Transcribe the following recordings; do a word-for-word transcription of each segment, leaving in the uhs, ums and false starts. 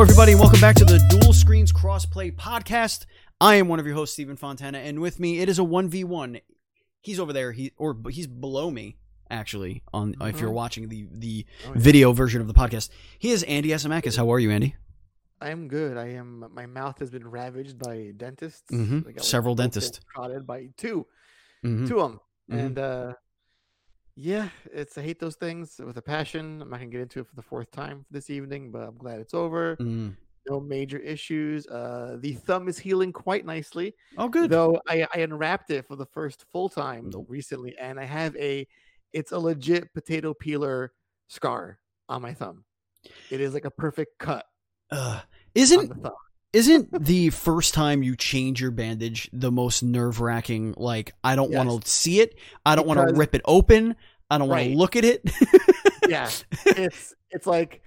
everybody, and welcome back to the Dual Screens Crossplay Podcast. I am one of your hosts, Stephen Fontana, and with me, it is a one v one. He's over there, he or he's below me, actually, on mm-hmm. if you're watching the, the oh, yeah. video version of the podcast. He is Andy Asimakis. How are you, Andy? I am good. I am. My mouth has been ravaged by dentists. Mm-hmm. Like Several dentists. Prodded by two. Mm-hmm. Two of them. Mm-hmm. And, uh, yeah, it's I hate those things with a passion. I'm not gonna get into it for the fourth time this evening, but I'm glad it's over. Mm. No major issues. Uh, the thumb is healing quite nicely. Oh, good. Though I, I unwrapped it for the first full time nope. recently, and I have a, it's a legit potato peeler scar on my thumb. It is like a perfect cut. Uh, isn't isn't the first time you change your bandage the most nerve wracking? Like, I don't yes. want to see it. I don't want to rip it open. I don't want right. to look at it. yeah, it's it's like,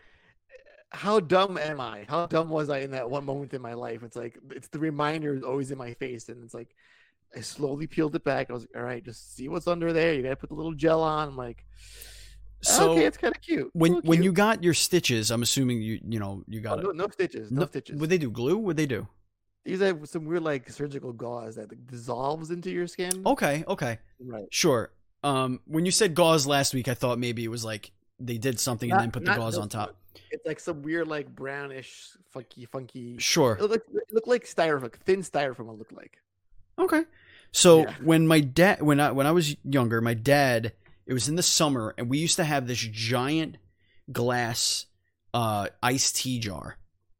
how dumb am I? How dumb was I in that one moment in my life? It's like, it's the reminder is always in my face, and it's like, I slowly peeled it back. I was like, all right, just see what's under there. You gotta put the little gel on. I'm like, so okay, it's kind of cute. When cute. when you got your stitches, I'm assuming you you know you got oh, no, no stitches, no, no stitches. Would they do glue? Would they do? These are some weird like surgical gauze that like, dissolves into your skin. Okay, okay, right, sure. Um, when you said gauze last week, I thought maybe it was like they did something not, and then put the gauze on top. It's like some weird like brownish, funky, funky. Sure. It looked like, it looked like styrofoam, thin styrofoam. It looked like. Okay, so yeah. when my dad, when I when I was younger, my dad. It was in the summer, and we used to have this giant glass uh, iced tea jar,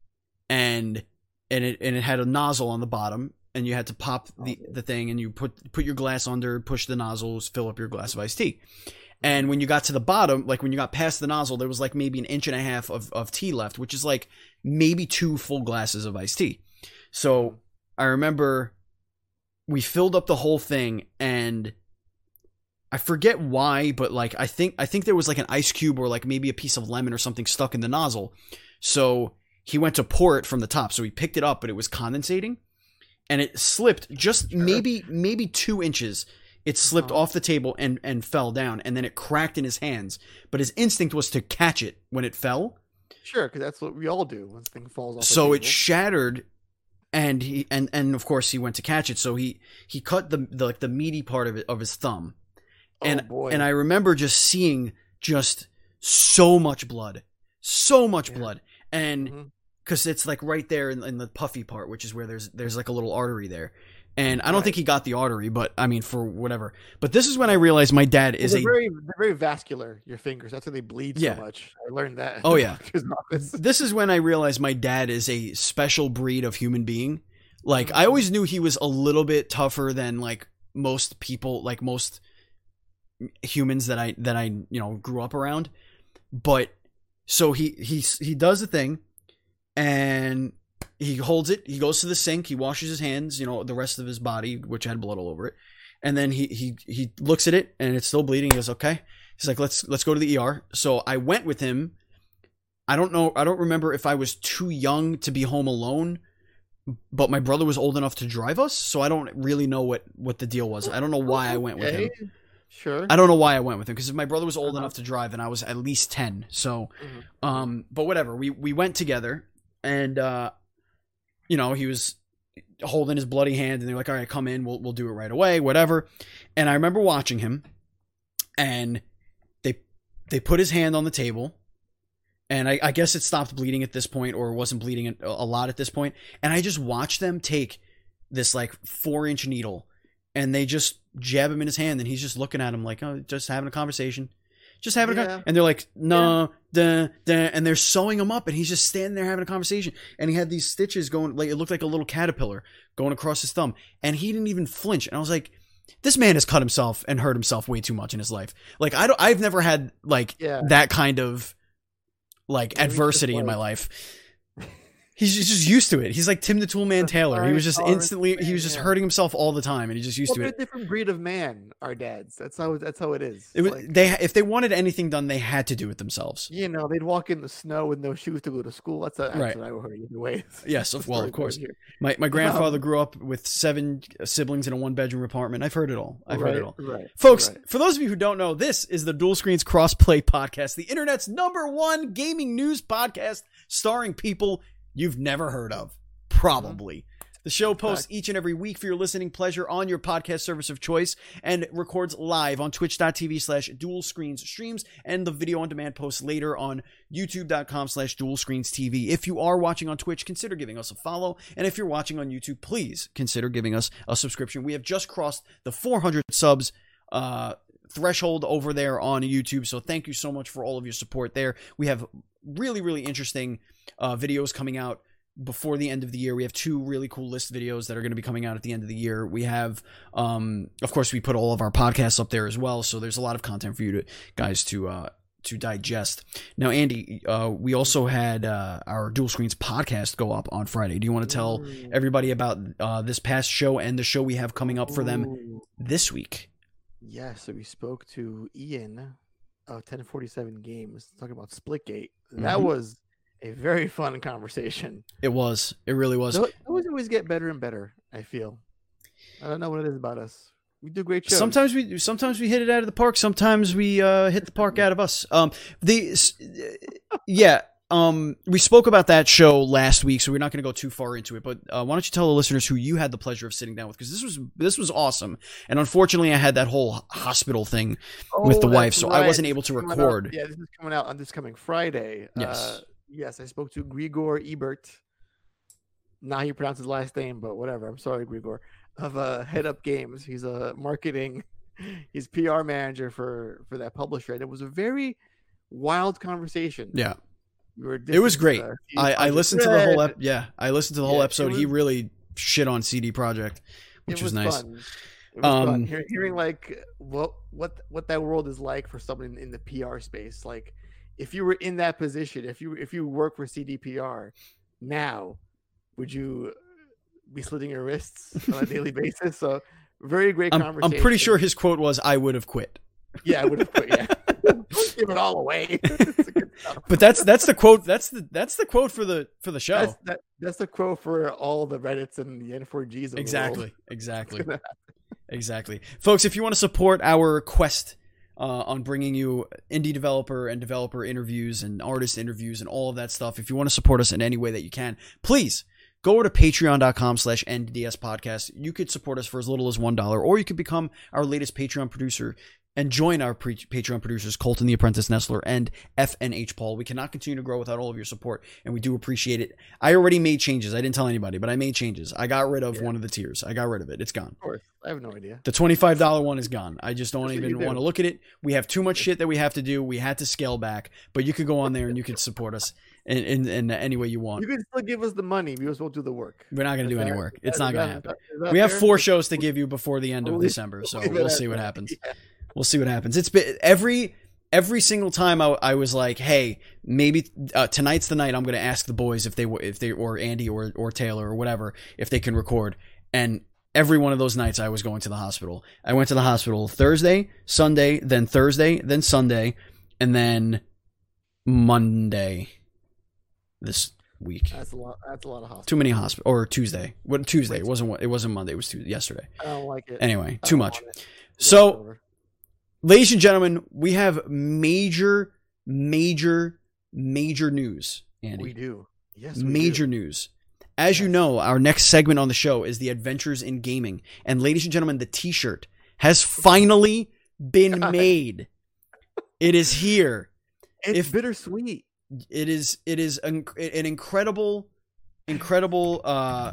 and and it and it had a nozzle on the bottom, and you had to pop the, the thing, and you put put your glass under, push the nozzles, fill up your glass of iced tea. And when you got to the bottom, like when you got past the nozzle, there was like maybe an inch and a half of, of tea left, which is like maybe two full glasses of iced tea. So I remember we filled up the whole thing, and I forget why, but like I think I think there was like an ice cube or like maybe a piece of lemon or something stuck in the nozzle. So he went to pour it from the top. So he picked it up, but it was condensating, and it slipped just sure. maybe maybe two inches. It slipped oh. off the table and and fell down, and then it cracked in his hands. But his instinct was to catch it when it fell. Sure, because that's what we all do when something falls off. So the it shattered. And he and, and of course he went to catch it. So he he cut the, the like the meaty part of it of his thumb. And, oh boy. and I remember just seeing just so much blood, so much yeah. blood. And because mm-hmm. it's like right there in, in the puffy part, which is where there's, there's like a little artery there. And I don't right. think he got the artery, but I mean, for whatever. But this is when I realized my dad is they're a very, they're very vascular, your fingers. That's why they bleed yeah. so much. I learned that. Oh yeah. This is when I realized my dad is a special breed of human being. Like mm-hmm. I always knew he was a little bit tougher than like most people, like most humans that I that I you know grew up around. But so he he he does the thing, and he holds it, he goes to the sink, he washes his hands, you know, the rest of his body, which had blood all over it, and then he he he looks at it and it's still bleeding. He goes, okay. He's like, let's let's go to the E R. So I went with him. I don't know, I don't remember if I was too young to be home alone, but my brother was old enough to drive us, so I don't really know what what the deal was. I don't know why I went with him. Sure. I don't know why I went with him, because if my brother was old uh-huh. enough to drive, and I was at least ten. So, mm-hmm. um, but whatever. We we went together, and uh, you know, he was holding his bloody hand, and they're like, "All right, come in. We'll we'll do it right away, whatever." And I remember watching him, and they they put his hand on the table, and I, I guess it stopped bleeding at this point, or wasn't bleeding a lot at this point. And I just watched them take this like four inch needle, and they just jab him in his hand, and he's just looking at him like, oh, just having a conversation, just having yeah. a con-. And they're like, no, yeah. duh, duh, and they're sewing him up, and he's just standing there having a conversation, and he had these stitches going, like it looked like a little caterpillar going across his thumb, and he didn't even flinch. And I was like, this man has cut himself and hurt himself way too much in his life. Like I don't, I've never had like yeah. that kind of like yeah, adversity in my life. He's just used to it. He's like Tim the Toolman Taylor. He was just instantly, he was just hurting himself all the time, and he just used well, to they're it. A different breed of man, our dads. That's how that's how it is. It was, like, they if they wanted anything done, they had to do it themselves. You know, they'd walk in the snow with no shoes to go to school. That's, a, that's right. what I heard either way. Yes, of, well, of course. My my grandfather um, grew up with seven siblings in a one bedroom apartment. I've heard it all. I've right, heard it all. Right, Folks, right. For those of you who don't know, this is the Dual Screens Crossplay Podcast, the internet's number one gaming news podcast, starring people you've never heard of. Probably. The show posts each and every week for your listening pleasure on your podcast service of choice and records live on twitch.tv slash dual screens streams, and the video on demand posts later on youtube.com slash dual screens TV. If you are watching on Twitch, consider giving us a follow. And if you're watching on YouTube, please consider giving us a subscription. We have just crossed the four hundred subs uh, threshold over there on YouTube. So thank you so much for all of your support there. We have really, really interesting uh, videos coming out before the end of the year. We have two really cool list videos that are going to be coming out at the end of the year. We have, um, of course, we put all of our podcasts up there as well. So there's a lot of content for you to guys to, uh, to digest. Now, Andy, uh, we also had, uh, our Dual Screens podcast go up on Friday. Do you want to tell everybody about, uh, this past show and the show we have coming up for them this week? Yeah. So we spoke to Ian of ten forty-seven Games talking about Splitgate. That mm-hmm. was a very fun conversation. It was. It really was. Those always, always get better and better, I feel. I don't know what it is about us. We do great shows. Sometimes we sometimes we hit it out of the park. Sometimes we uh, hit the park out of us. Um, the yeah. Um, we spoke about that show last week, so we're not going to go too far into it. But uh, why don't you tell the listeners who you had the pleasure of sitting down with? Because this was this was awesome. And unfortunately, I had that whole hospital thing oh, with the wife, so right. I wasn't able to record. Out, yeah, this is coming out on this coming Friday. Yes. Uh, Yes, I spoke to Grigor Ebert. Now he pronounced his last name, but whatever. I'm sorry, Grigor. Of uh, Head Up Games. He's a marketing, he's P R manager for, for that publisher. And it was a very wild conversation. Yeah. We were it was great. Uh, I, I listened to the whole ep- yeah, I listened to the whole yeah, episode. Was, he really shit on C D Projekt, which was, was nice. Fun. It was um, fun. Hearing, hearing like what what what that world is like for someone in the P R space, like. If you were in that position, if you if you work for C D P R now, would you be slitting your wrists on a daily basis? So very great I'm, conversation. I'm pretty sure his quote was, "I would have quit." Yeah, I would have quit. Yeah, don't give it all away. But that's that's the quote. That's the that's the quote for the for the show. That's, that, that's the quote for all the Reddits and the N four Gs. Of exactly, the world. exactly, exactly, folks. If you want to support our quest. Uh, on bringing you indie developer and developer interviews and artist interviews and all of that stuff. If you want to support us in any way that you can, please go over to patreon.com slash NDS podcast. You could support us for as little as one dollar, or you could become our latest Patreon producer and join our pre- Patreon producers, Colton the Apprentice Nestler and F N H Paul. We cannot continue to grow without all of your support, and we do appreciate it. I already made changes. I didn't tell anybody, but I made changes. I got rid of yeah. one of the tiers. I got rid of it. It's gone. Of course. I have no idea. The twenty-five dollars one is gone. I just don't That's even want to look at it. We have too much shit that we have to do. We had to scale back, but you could go on there and you could support us in, in, in any way you want. You can still give us the money. We just won't do the work. We're not going to do that, any work. It's not going to happen. We have four shows to give you before the end of we'll December, so we'll see what happens. Yeah. We'll see what happens. It's been every every single time I, I was like, hey, maybe uh, tonight's the night I'm going to ask the boys if they if they or Andy or or Taylor or whatever if they can record. And every one of those nights I was going to the hospital. I went to the hospital Thursday, Sunday, then Thursday, then Sunday, and then Monday this week. That's a lot. That's a lot of hospital. Too many hospital or Tuesday. What Tuesday? It wasn't. It wasn't Monday. It was Tuesday, yesterday. I don't like it. Anyway, too much. So. Ladies and gentlemen, we have major, major, major news, Andy. We do. Yes, we Major do. news. As yes. you know, our next segment on the show is the Adventures in Gaming. And ladies and gentlemen, the t-shirt has finally been God. made. It is here. It's if, bittersweet. It is it is an, an incredible, incredible uh,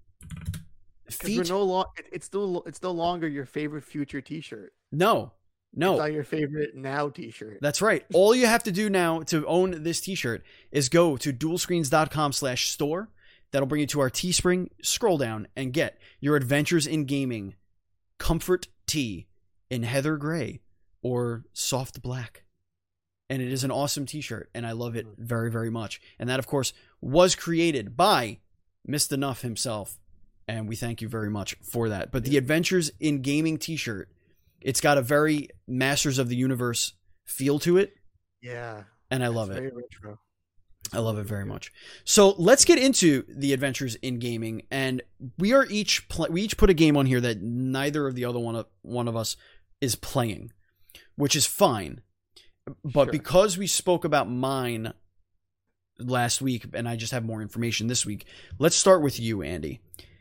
feat. We're no lo- it's, still, it's no longer your favorite future t-shirt. No. No. It's not your favorite now t-shirt. That's right. All you have to do now to own this t-shirt is go to dualscreens.com slash store. That'll bring you to our Teespring. Scroll down and get your Adventures in Gaming comfort tee in heather gray or soft black. And it is an awesome t-shirt, and I love it very, very much. And that, of course, was created by Mister Nuff himself, and we thank you very much for that. But the Adventures in Gaming t-shirt, it's got a very Masters of the Universe feel to it. Yeah. And I love it. Very retro. I love it very much. So let's get into the Adventures in Gaming. And we are each, pl- we each put a game on here that neither of the other one of, one of us is playing, which is fine. But sure. because we spoke about mine last week, and I just have more information this week. Let's start with you, Andy.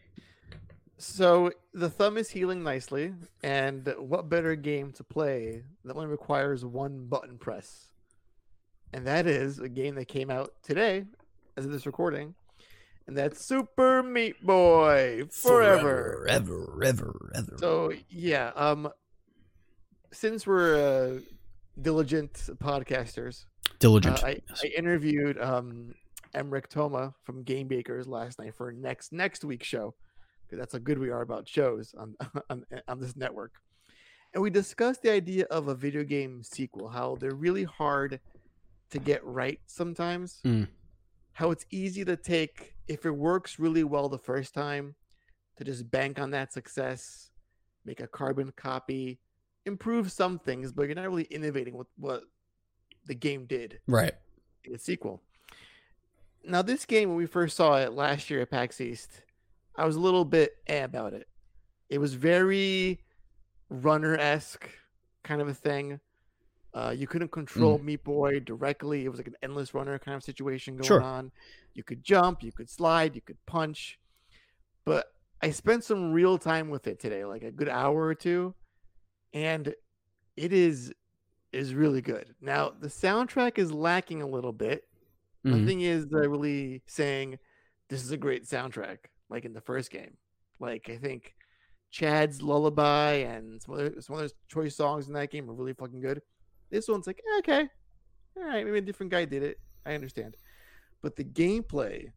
So the thumb is healing nicely, and what better game to play that only requires one button press? And that is a game that came out today, as of this recording, and that's Super Meat Boy Forever. Forever, ever, ever, ever. So yeah, um, since we're uh, diligent podcasters, Diligent. uh, I, I interviewed um Emmerich Thoma from Game Bakers last night for next next week's show. Because that's how good we are about shows on, on on this network. And we discussed the idea of a video game sequel, how they're really hard to get right sometimes. Mm. How it's easy to take, if it works really well the first time, to just bank on that success, make a carbon copy, improve some things, but you're not really innovating with what the game did Right. in a sequel. Now, this game, when we first saw it last year at PAX East, I was a little bit eh about it. It was very runner-esque kind of a thing. Uh, you couldn't control mm. Meat Boy directly. It was like an endless runner kind of situation going sure. on. You could jump, you could slide, you could punch. But I spent some real time with it today, like a good hour or two, and it is is really good. Now, the soundtrack is lacking a little bit. Mm-hmm. Nothing is uh, really saying this is a great soundtrack. Like in the first game, like I think Chad's Lullaby and some other some other choice songs in that game are really fucking good. This one's like okay, all right, maybe a different guy did it. I understand, but the gameplay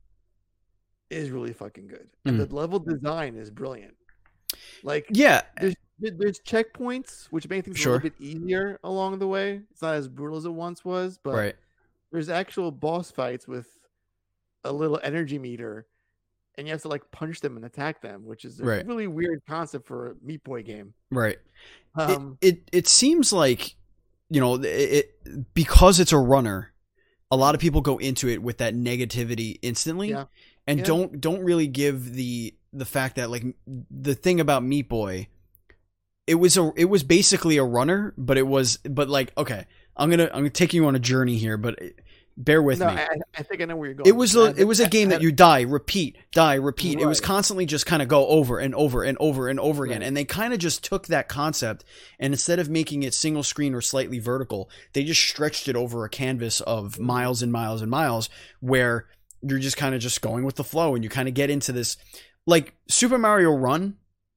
is really fucking good, and mm. the level design is brilliant. Like yeah, there's there's checkpoints which make things sure. a little bit easier along the way. It's not as brutal as it once was, but right. there's actual boss fights with a little energy meter. And you have to like punch them and attack them, which is a right. really weird concept for a Meat Boy game. Right. Um, it, it it seems like, you know, it, it because it's a runner, a lot of people go into it with that negativity instantly, yeah. and yeah. don't don't really give the the fact that like the thing about Meat Boy, it was a it was basically a runner, but it was but like okay, I'm gonna I'm gonna take you on a journey here, but. It, Bear with no, me. I, I think I know where you're going. It was a, it was a game that you die, repeat, die, repeat. Right. It was constantly just kind of go over and over and over and over again. Right. And they kind of just took that concept and instead of making it single screen or slightly vertical, they just stretched it over a canvas of miles and miles and miles where you're just kind of just going with the flow and you kind of get into this. Like Super Mario Run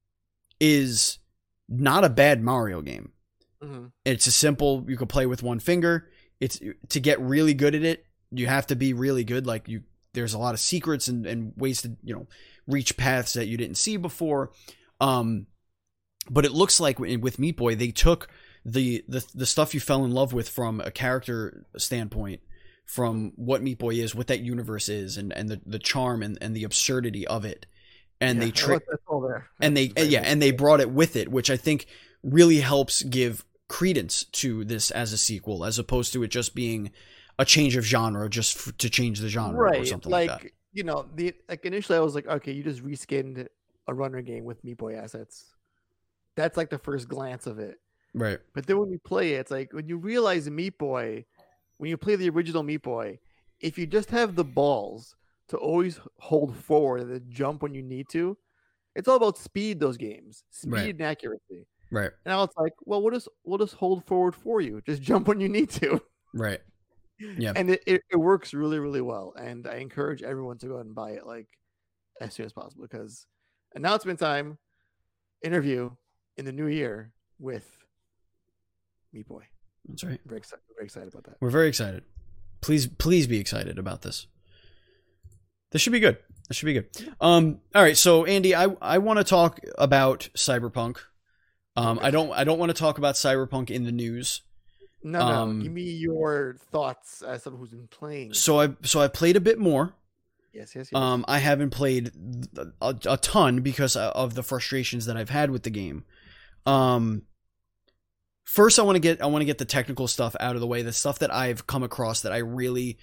is not a bad Mario game. Mm-hmm. It's a simple, you can play with one finger. It's to get really good at it. You have to be really good. Like you, there's a lot of secrets and, and ways to, you know, reach paths that you didn't see before. Um, but it looks like with Meat Boy, they took the, the, the stuff you fell in love with from a character standpoint, from what Meat Boy is, what that universe is, and, and the, the charm and, and the absurdity of it. And yeah, they trick, that's all there. and they, yeah, and they brought it with it, which I think really helps give credence to this as a sequel, as opposed to it just being a change of genre, just f- to change the genre right. or something like, like that. You know, the like initially I was like, okay, you just reskinned a runner game with Meat Boy assets. That's like the first glance of it, right? But then when you play it, it's like when you realize Meat Boy, when you play the original Meat Boy, if you just have the balls to always hold forward and then jump when you need to, it's all about speed. Those games, speed right. and accuracy. Right. And now it's like, well, we'll just we'll just hold forward for you. Just jump when you need to. Right. Yeah. And it, it, it works really, really well. And I encourage everyone to go ahead and buy it like as soon as possible, because announcement time, interview in the new year with Meat Boy. That's right. Very excited, very excited about that. We're very excited. Please, please be excited about this. This should be good. This should be good. Um. All right. So Andy, I I want to talk about Cyberpunk. Um, I don't. I don't want to talk about Cyberpunk in the news. No, um, no. Give me your thoughts as someone who's been playing. So I. So I played a bit more. Yes, yes, yes. Um, I haven't played a, a ton because of the frustrations that I've had with the game. Um. First, I want to get. I want to get the technical stuff out of the way. The stuff that I've come across that I really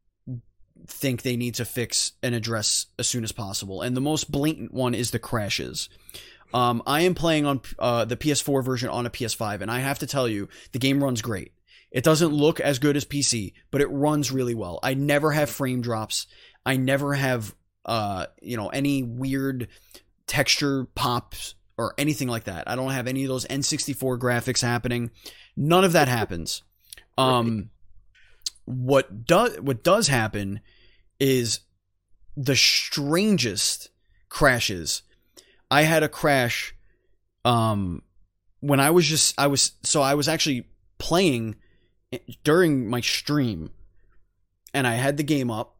think they need to fix and address as soon as possible. And the most blatant one is the crashes. Um, I am playing on uh, the P S four version on a P S five, and I have to tell you, the game runs great. It doesn't look as good as P C, but it runs really well. I never have frame drops. I never have, uh, you know, any weird texture pops or anything like that. I don't have any of those N sixty-four graphics happening. None of that happens. Um, what does what does happen is the strangest crashes. I had a crash um, when I was just I was so I was actually playing during my stream, and I had the game up,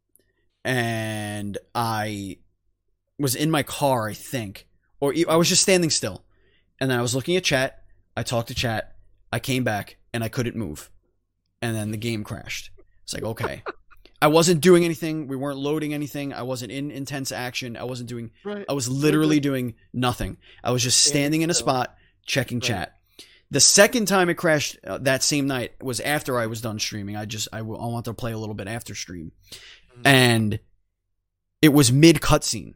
and I was in my car, I think, or I was just standing still, and then I was looking at chat. I talked to chat. I came back, and I couldn't move, and then the game crashed. It's like, okay. I wasn't doing anything. We weren't loading anything. I wasn't in intense action. I wasn't doing, right. I was literally doing nothing. I was just standing in a spot, checking right. chat. The second time it crashed uh, that same night was after I was done streaming. I just, I, I wanted to play a little bit after stream. Mm-hmm. And it was mid cutscene.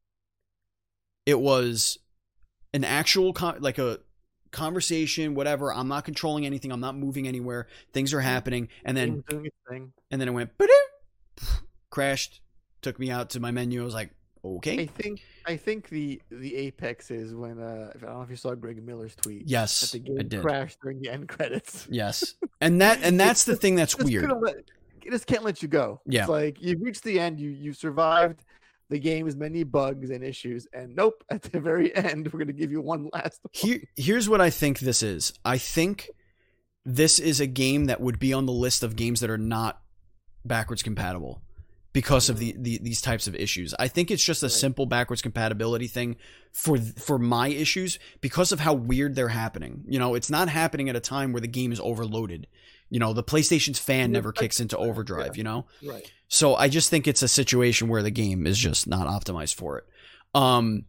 It was an actual, con- like a conversation, whatever. I'm not controlling anything. I'm not moving anywhere. Things are happening. And then, and then it went, crashed, took me out to my menu. I was like, okay. I think I think the the apex is when uh I don't know if you saw Greg Miller's tweet. Yes, that the game I did. Crashed during the end credits. Yes, and that and that's the thing that's weird. Let, it just can't let you go. Yeah, it's like you've reached the end. You you survived the game's many bugs and issues, and nope, at the very end, we're gonna give you one last. One. Here, here's what I think this is. I think this is a game that would be on the list of games that are not backwards compatible because of the, the these types of issues. I think it's just a right. simple backwards compatibility thing for for my issues because of how weird they're happening. You know, it's not happening at a time where the game is overloaded. You know, the PlayStation's fan never kicks into overdrive, yeah. you know? Right. So I just think it's a situation where the game is just not optimized for it. Um,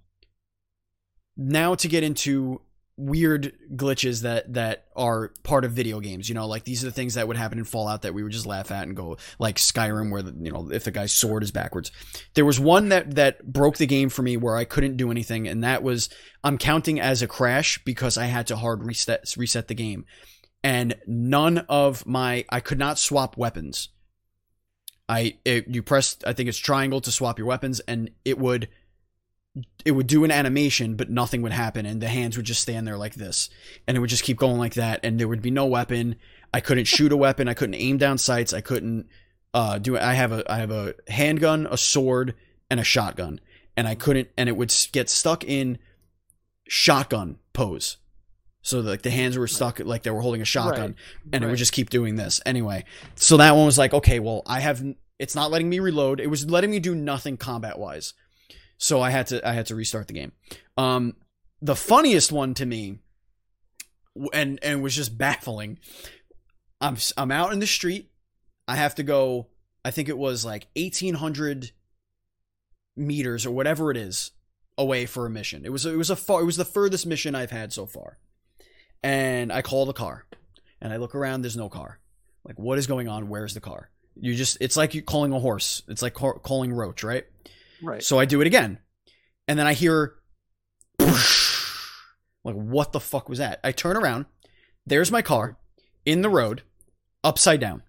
now to get into weird glitches that that are part of video games, you know, like these are the things that would happen in Fallout that we would just laugh at and go, like Skyrim, where the, you know, if the guy's sword is backwards. There was one that that broke the game for me where I couldn't do anything, and that was I'm counting as a crash because I had to hard reset reset the game, and none of my I could not swap weapons. I it, you pressed I think it's triangle to swap your weapons, and it would. It would do an animation, but nothing would happen, and the hands would just stand there like this, and it would just keep going like that, and there would be no weapon. I couldn't shoot a weapon. I couldn't aim down sights. I couldn't uh, do it. I have a I have a handgun, a sword, and a shotgun, and I couldn't. And it would get stuck in shotgun pose, so like the hands were stuck like they were holding a shotgun, right. and right. it would just keep doing this anyway. So that one was like, okay, well, I have. It's not letting me reload. It was letting me do nothing combat wise. So I had to I had to restart the game. Um, the funniest one to me, and and was just baffling. I'm I'm out in the street. I have to go. I think it was like eighteen hundred meters or whatever it is away for a mission. It was it was a far, it was the furthest mission I've had so far. And I call the car, and I look around. There's no car. Like, what is going on? Where's the car? You just it's like you calling a horse. It's like ca- calling roach, right? Right. So I do it again. And then I hear, whoosh, like, what the fuck was that? I turn around. There's my car in the road, upside down.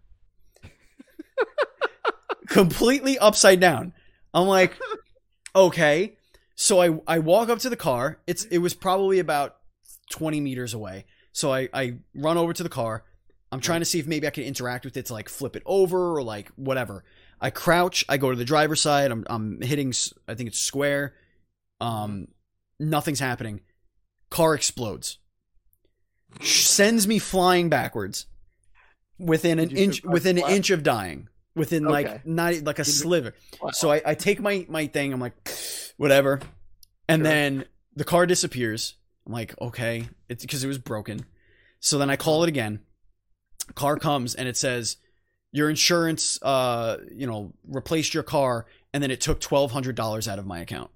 Completely upside down. I'm like, okay. So I, I walk up to the car. It's It was probably about twenty meters away. So I, I run over to the car. I'm trying to see if maybe I can interact with it to, like, flip it over or, like, whatever. I crouch. I go to the driver's side. I'm I'm hitting. I think it's square. Um, nothing's happening. Car explodes. Sends me flying backwards. Within an inch. Within an inch of dying. Within okay. like not like a sliver. Wow. So I, I take my my thing. I'm like, whatever. And sure. then the car disappears. I'm like, okay, it's because it was broken. So then I call it again. Car comes and it says, your insurance, uh, you know, replaced your car, and then it took twelve hundred dollars out of my account.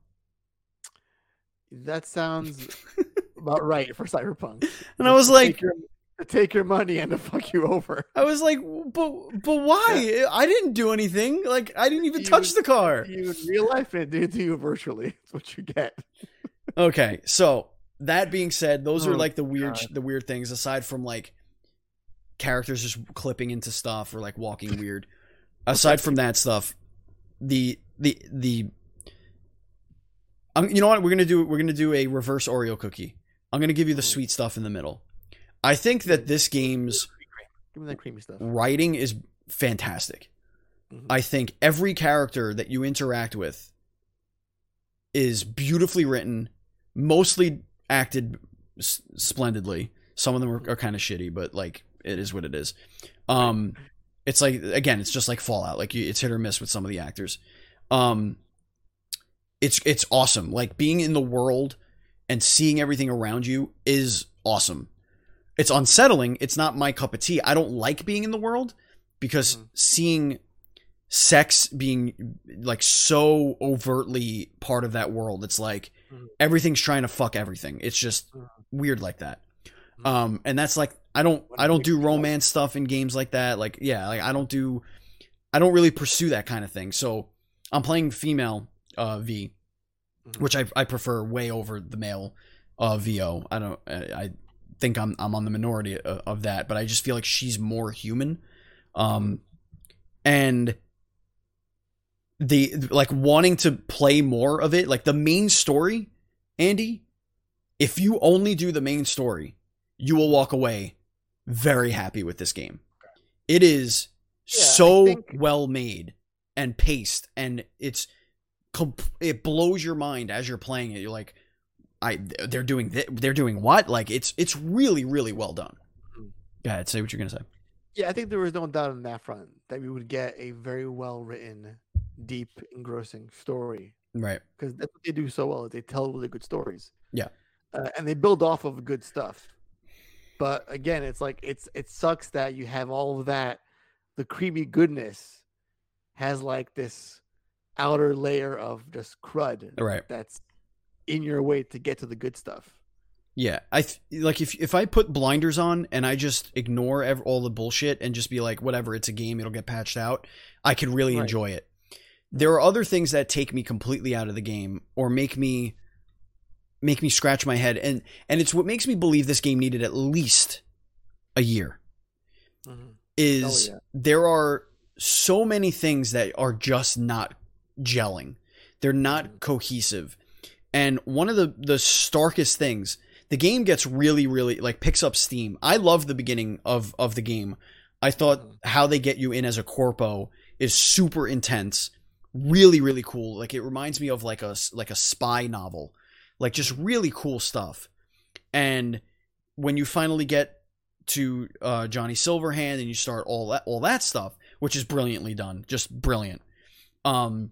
That sounds about right for Cyberpunk. And I was to like, take your, to take your money and to fuck you over. I was like, but but why? Yeah. I didn't do anything. Like, I didn't even you, touch the car. You in real life, it did to you virtually. That's what you get. Okay, so that being said, those oh, are like the weird, God. the weird things aside from like characters just clipping into stuff or like walking weird. Aside from that stuff, the the the um, you know what we're gonna do? We're gonna do a reverse Oreo cookie. I'm gonna give you the sweet stuff in the middle. I think that this game's Give me that creamy stuff. writing is fantastic. Mhm. I think every character that you interact with is beautifully written, mostly acted s- splendidly. Some of them are, are kind of shitty, but like it is what it is. Um, it's like again, it's just like Fallout. Like you, it's hit or miss with some of the actors. Um, it's it's awesome. Like being in the world and seeing everything around you is awesome. It's unsettling. It's not my cup of tea. I don't like being in the world because Mhm. seeing sex being like so overtly part of that world, it's like Mhm. everything's trying to fuck everything. It's just Mhm. weird like that. Mhm. Um, and that's like I don't What I don't makes do you romance stuff in games like that. Like yeah, like I don't do I don't really pursue that kind of thing. So I'm playing female uh, V, Mhm. which I I prefer way over the male uh, V O. I don't I, I think I'm I'm on the minority of, of that, but I just feel like she's more human. Um, and the like wanting to play more of it, like the main story, Andy, if you only do the main story, you will walk away very happy with this game. It is Yeah, I so think- well made and paced, and it's comp- it blows your mind as you're playing it. You're like, I they're doing th- they're doing what? Like it's it's really really well done. Mhm. Go ahead, say what you're gonna say. Yeah, I think there was no doubt on that front that we would get a very well written, deep, engrossing story Right. because that's what they do so well. Is they tell really good stories. Yeah. uh, and they build off of good stuff. But again, it's like it's it sucks that you have all of that. The creamy goodness has like this outer layer of just crud Right. that's in your way to get to the good stuff. Yeah, I th- like if if I put blinders on and I just ignore ev- all the bullshit and just be like, whatever, it's a game, it'll get patched out. I could really Right. enjoy it. There are other things that take me completely out of the game or make me make me scratch my head, and and it's what makes me believe this game needed at least a year. Mhm. Is Oh, yeah. there are so many things that are just not gelling. They're not Mhm. cohesive. And one of the the starkest things, the game gets really, really like picks up steam. I love the beginning of of the game. I thought Mhm. how they get you in as a corpo is super intense, really, really cool. Like it reminds me of like a like a spy novel, like just really cool stuff. And when you finally get to uh, Johnny Silverhand and you start all that all that stuff, which is brilliantly done, just brilliant. Um,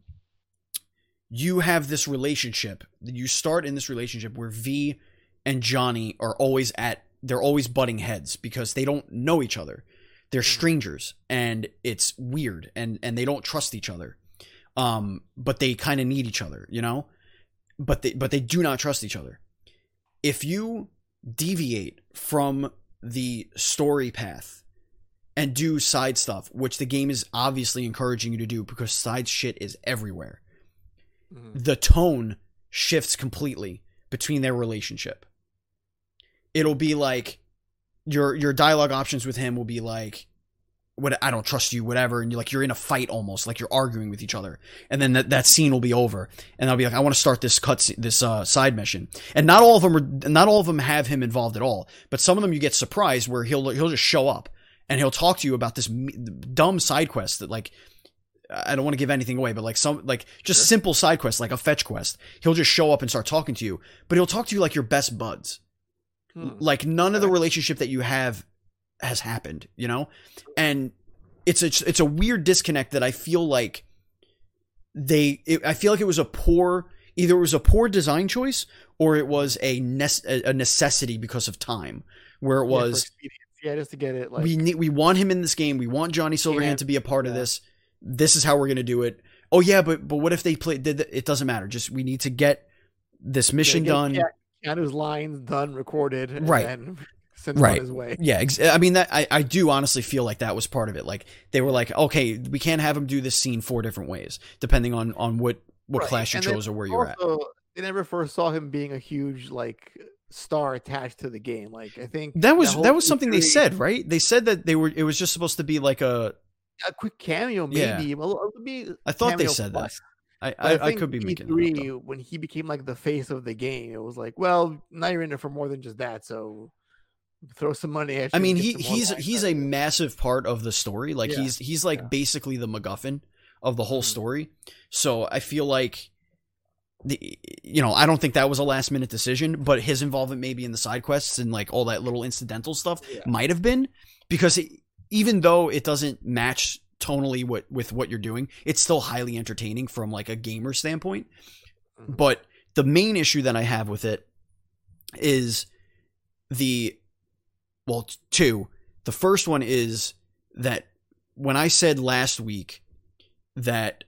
you have this relationship. You start in this relationship where V and Johnny are always at, they're always butting heads because they don't know each other. They're strangers and it's weird and, and they don't trust each other. Um, but they kind of need each other, you know, but they, but they do not trust each other. If you deviate from the story path and do side stuff, which the game is obviously encouraging you to do because side shit is everywhere, Mhm. the tone shifts completely between their relationship. It'll be like your your dialogue options with him will be like, "What I don't trust you," whatever, and you're like you're in a fight almost, like you're arguing with each other, and then that, that scene will be over, and I'll be like, "I want to start this cut this uh, side mission," and not all of them are not all of them have him involved at all, but some of them you get surprised where he'll he'll just show up and he'll talk to you about this dumb side quest that like. I don't want to give anything away, but like some, like just Sure. simple side quests, like a fetch quest. He'll just show up and start talking to you, but he'll talk to you like your best buds. Hmm. Like none of the Okay. relationship that you have has happened, you know? And it's a, it's a weird disconnect that I feel like they, it, I feel like it was a poor, either it was a poor design choice or it was a, nece- a necessity because of time where it Yeah, for was, expedience. Yeah, just to get it like we need, we want him in this game. We want Johnny Silverhand Yeah. to be a part of Yeah. this. This is how we're going to do it. Oh yeah, but but what if they play? Did the, it doesn't matter. Just we need to get this mission yeah, done. get Keanu's lines done, recorded, and Right. then sent him Right. on his way. Yeah, ex- I mean that. I, I do honestly feel like that was part of it. Like they were like, okay, we can't have him do this scene four different ways, depending on on what what Right. class you And then chose or where you're at. Also, they never first saw him being a huge like star attached to the game. Like I think That was whole that was something they E three said, right? They said that they were. It was just supposed to be like a. a quick cameo, Yeah. maybe. Well, maybe I thought they cameo said that. plus. I But I, I think could be E making that up, three though. when he became like the face of the game, it was like, well, now you're in it for more than just that. So throw some money at you. I mean, and he get some more he's lines he's out a of it. massive part of the story. Like Yeah. he's he's like Yeah. basically the MacGuffin of the whole Mhm. story. So I feel like the you know I don't think that was a last minute decision, but his involvement maybe in the side quests and like all that little incidental stuff Yeah. might have been, because it, even though it doesn't match tonally what with what you're doing, it's still highly entertaining from like a gamer standpoint. Mhm. But the main issue that I have with it is the well, t- two. The first one is that when I said last week that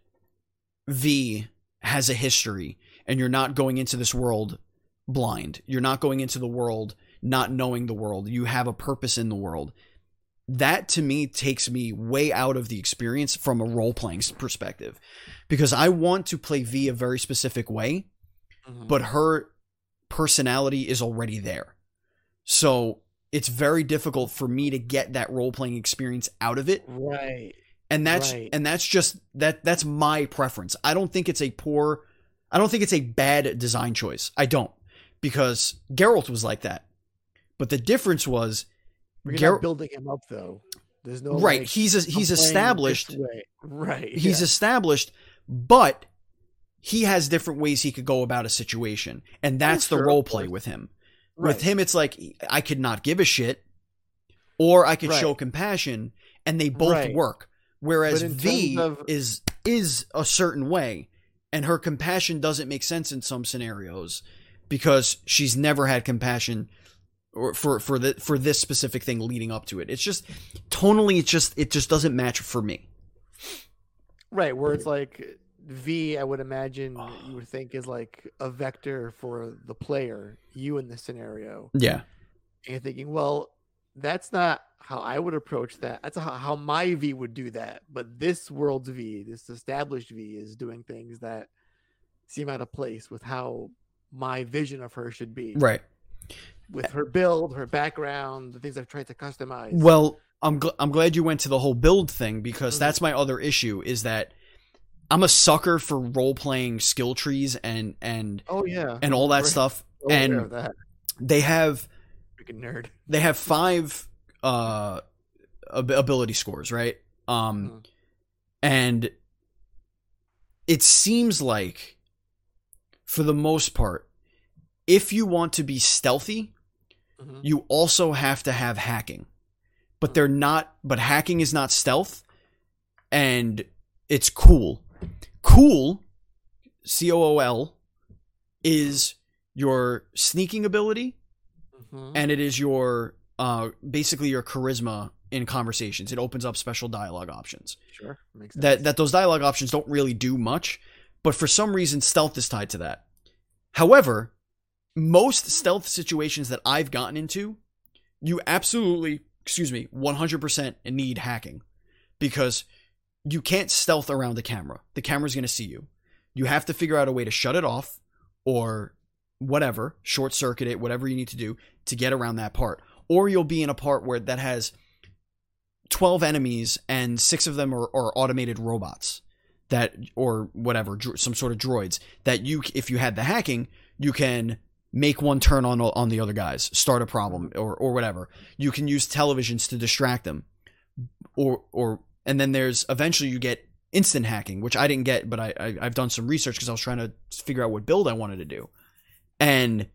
V has a history and you're not going into this world blind, you're not going into the world not knowing the world, you have a purpose in the world. That to me takes me way out of the experience from a role playing perspective, because I want to play V a very specific way, Mhm. but her personality is already there. So it's very difficult for me to get that role playing experience out of it. right. And that's Right. and that's just that that's my preference. I don't think it's a poor I don't think it's a bad design choice. I don't. Because Geralt was like that. But the difference was We're Gar- not building him up though. There's no right, like, he's a, I'm he's playing this established. way. Right. He's yeah. established, but he has different ways he could go about a situation. And that's sure, the of role play course. with him. Right. With him, it's like I could not give a shit, or I could Right. show compassion, and they both Right. work. Whereas But in V terms of- is is a certain way, and her compassion doesn't make sense in some scenarios because she's never had compassion or for for the for this specific thing leading up to it. It's just tonally, it's just it just doesn't match for me. Right, where it's like V, I would imagine you would think is like a vector for the player, you in this scenario. Yeah, And you're thinking, well, that's not how I would approach that. That's how, how my V would do that. But this world's V, this established V, is doing things that seem out of place with how my vision of her should be. right. With her build, her background, the things I've tried to customize. Well, I'm gl- I'm glad you went to the whole build thing, because Mhm. that's my other issue, is that I'm a sucker for role playing skill trees and and oh yeah, and all that Right. stuff. Aware And of that. they have Freaking nerd. they have five uh ab- ability scores, right? Um Mhm. and it seems like for the most part, if you want to be stealthy, Mhm. you also have to have hacking. But they're not but hacking is not stealth, and it's cool. Cool, C O O L, is your sneaking ability, Mhm. and it is your uh basically your charisma in conversations. It opens up special dialogue options. Sure, makes sense. That that those dialogue options don't really do much, but for some reason stealth is tied to that. However, most stealth situations that I've gotten into, you absolutely, excuse me, one hundred percent need hacking, because you can't stealth around the camera. The camera's going to see you. You have to figure out a way to shut it off or whatever, short circuit it, whatever you need to do to get around that part. Or you'll be in a part where that has twelve enemies and six of them are, are automated robots that, or whatever, dro- some sort of droids that you, if you had the hacking, you can make one turn on on the other guys, start a problem, or or whatever. You can use televisions to distract them, or or and then there's eventually you get instant hacking, which I didn't get, but I, I I've done some research because I was trying to figure out what build I wanted to do, and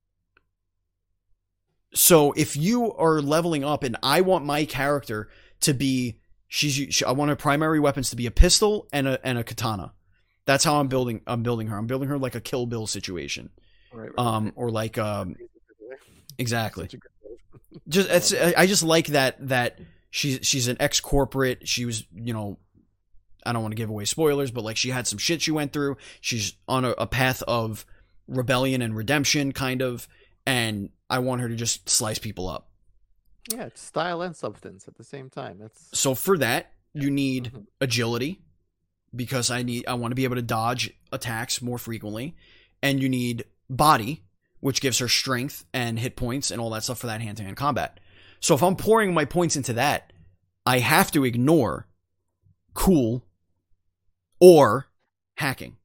so if you are leveling up and I want my character to be she's she, I want her primary weapons to be a pistol and a and a katana. That's how I'm building I'm building her. I'm building her like a Kill Bill situation. Right, right, Um right. or like um exactly. Such a good move. Just it's I just like that that she's she's an ex-corporate. She was, you know, I don't want to give away spoilers, but like she had some shit she went through. She's on a, a path of rebellion and redemption kind of, and I want her to just slice people up. Yeah, it's style and substance at the same time. That's So for that, you need Mhm. agility, because I need I want to be able to dodge attacks more frequently, and you need body, which gives her strength and hit points and all that stuff for that hand-to-hand combat. So if I'm pouring my points into that, I have to ignore cool or hacking.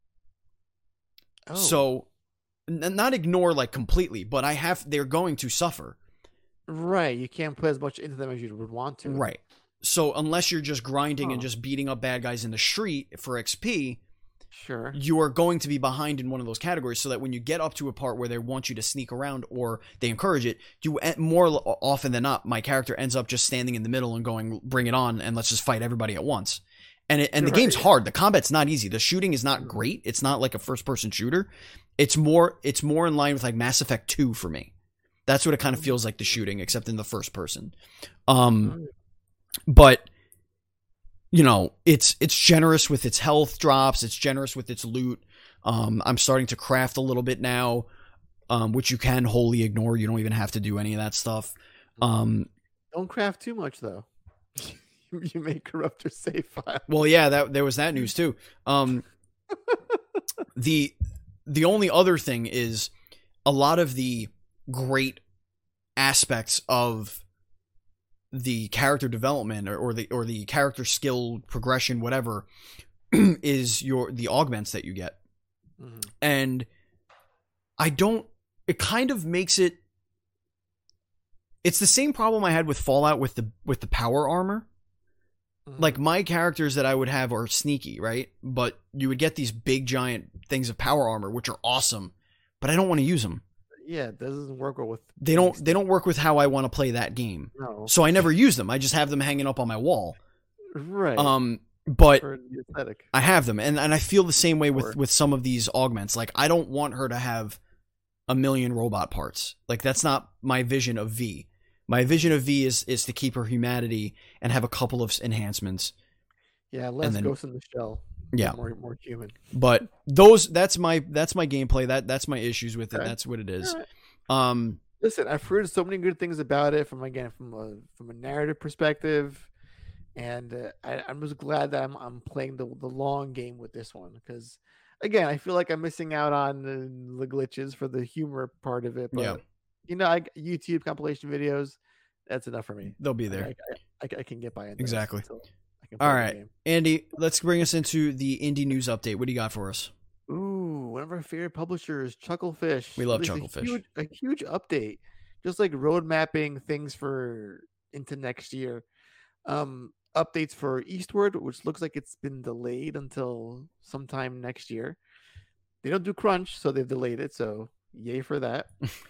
Oh. So n- not ignore like completely, but I have they're going to suffer. Right, you can't put as much into them as you would want to. Right. So unless you're just grinding Huh. and just beating up bad guys in the street for X P, Sure. you are going to be behind in one of those categories, so that when you get up to a part where they want you to sneak around or they encourage it, you more often than not, my character ends up just standing in the middle and going, bring it on, and let's just fight everybody at once. And it, and the Right. game's hard. The combat's not easy. The shooting is not great. It's not like a first person shooter. It's more it's more in line with like Mass Effect two for me. That's what it kind of feels like, the shooting, except in the first person. Um, but you know, it's it's generous with its health drops. It's generous with its loot. Um, I'm starting to craft a little bit now, um, which you can wholly ignore. You don't even have to do any of that stuff. Um, Don't craft too much though. You may corrupt your save file. well, yeah, that there was that news too. Um, the the only other thing is a lot of the great aspects of the character development or, or the or the character skill progression, whatever, is your the augments that you get. Mm-hmm. And I don't it kind of makes it it's the same problem I had with Fallout with the with the power armor. Mm-hmm. Like, my characters that I would have are sneaky, right? But you would get these big giant things of power armor, which are awesome, but I don't want to use them. Yeah, that doesn't work well with. They don't they don't work with how I want to play that game. No. So I never use them. I just have them hanging up on my wall. Right. Um but For the aesthetic. I have them, and, and I feel the same way with, Sure. with some of these augments. Like, I don't want her to have a million robot parts. Like, that's not my vision of V. My vision of V is is to keep her humanity and have a couple of enhancements. Yeah, less then- Ghost in the Shell. Yeah. More more human. But those that's my that's my gameplay. That that's my issues with it. Okay. That's what it is. Alright. Um Listen, I've heard so many good things about it from again from a from a narrative perspective, and uh, I, I'm just glad that I'm I'm playing the the long game with this one because again I feel like I'm missing out on the, the glitches for the humor part of it. But Yeah. you know, I YouTube compilation videos, that's enough for me. they'll be I, there. I, I, I can get by in those Exactly. until I can play All the right. game. Andy, let's bring us into the indie news update. What do you got for us? Ooh, one of our favorite publishers, Chucklefish. We love released a Chucklefish. huge- A huge, update, just like road mapping things for into next year. Um, updates for Eastward, which looks like it's been delayed until sometime next year. They don't do crunch, so they've delayed it. So yay for that.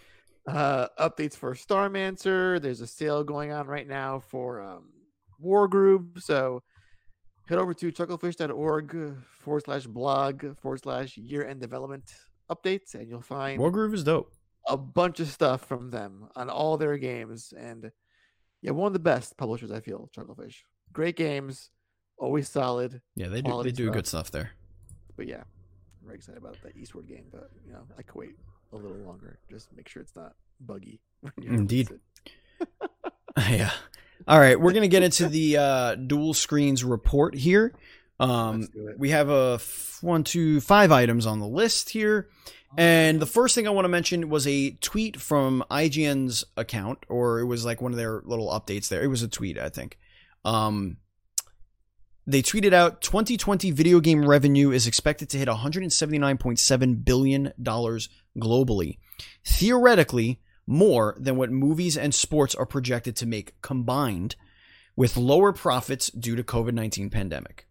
uh, updates for Starmancer. There's a sale going on right now for um, War Group. So head over to chucklefish.org forward slash blog forward slash year end development updates, and you'll find Wargroove is dope. a bunch of stuff from them on all their games. And yeah, one of the best publishers, I feel, Chucklefish. Great games, always solid. Yeah, they do Quality they do stuff. good stuff there. But yeah, I'm very excited about that Eastward game. But you know, I could wait a little longer. Just make sure it's not buggy. when you Indeed. release it. Yeah. All right, we're gonna get into the uh, dual screens report here. Um, Let's do it. we have a f- one, two, five items on the list here, and the first thing I want to mention was a tweet from I G N's account, or it was like one of their little updates there. It was a tweet, I think. Um, they tweeted out twenty twenty video game revenue is expected to hit one hundred seventy-nine point seven billion dollars globally. Theoretically, more than what movies and sports are projected to make combined, with lower profits due to COVID nineteen pandemic.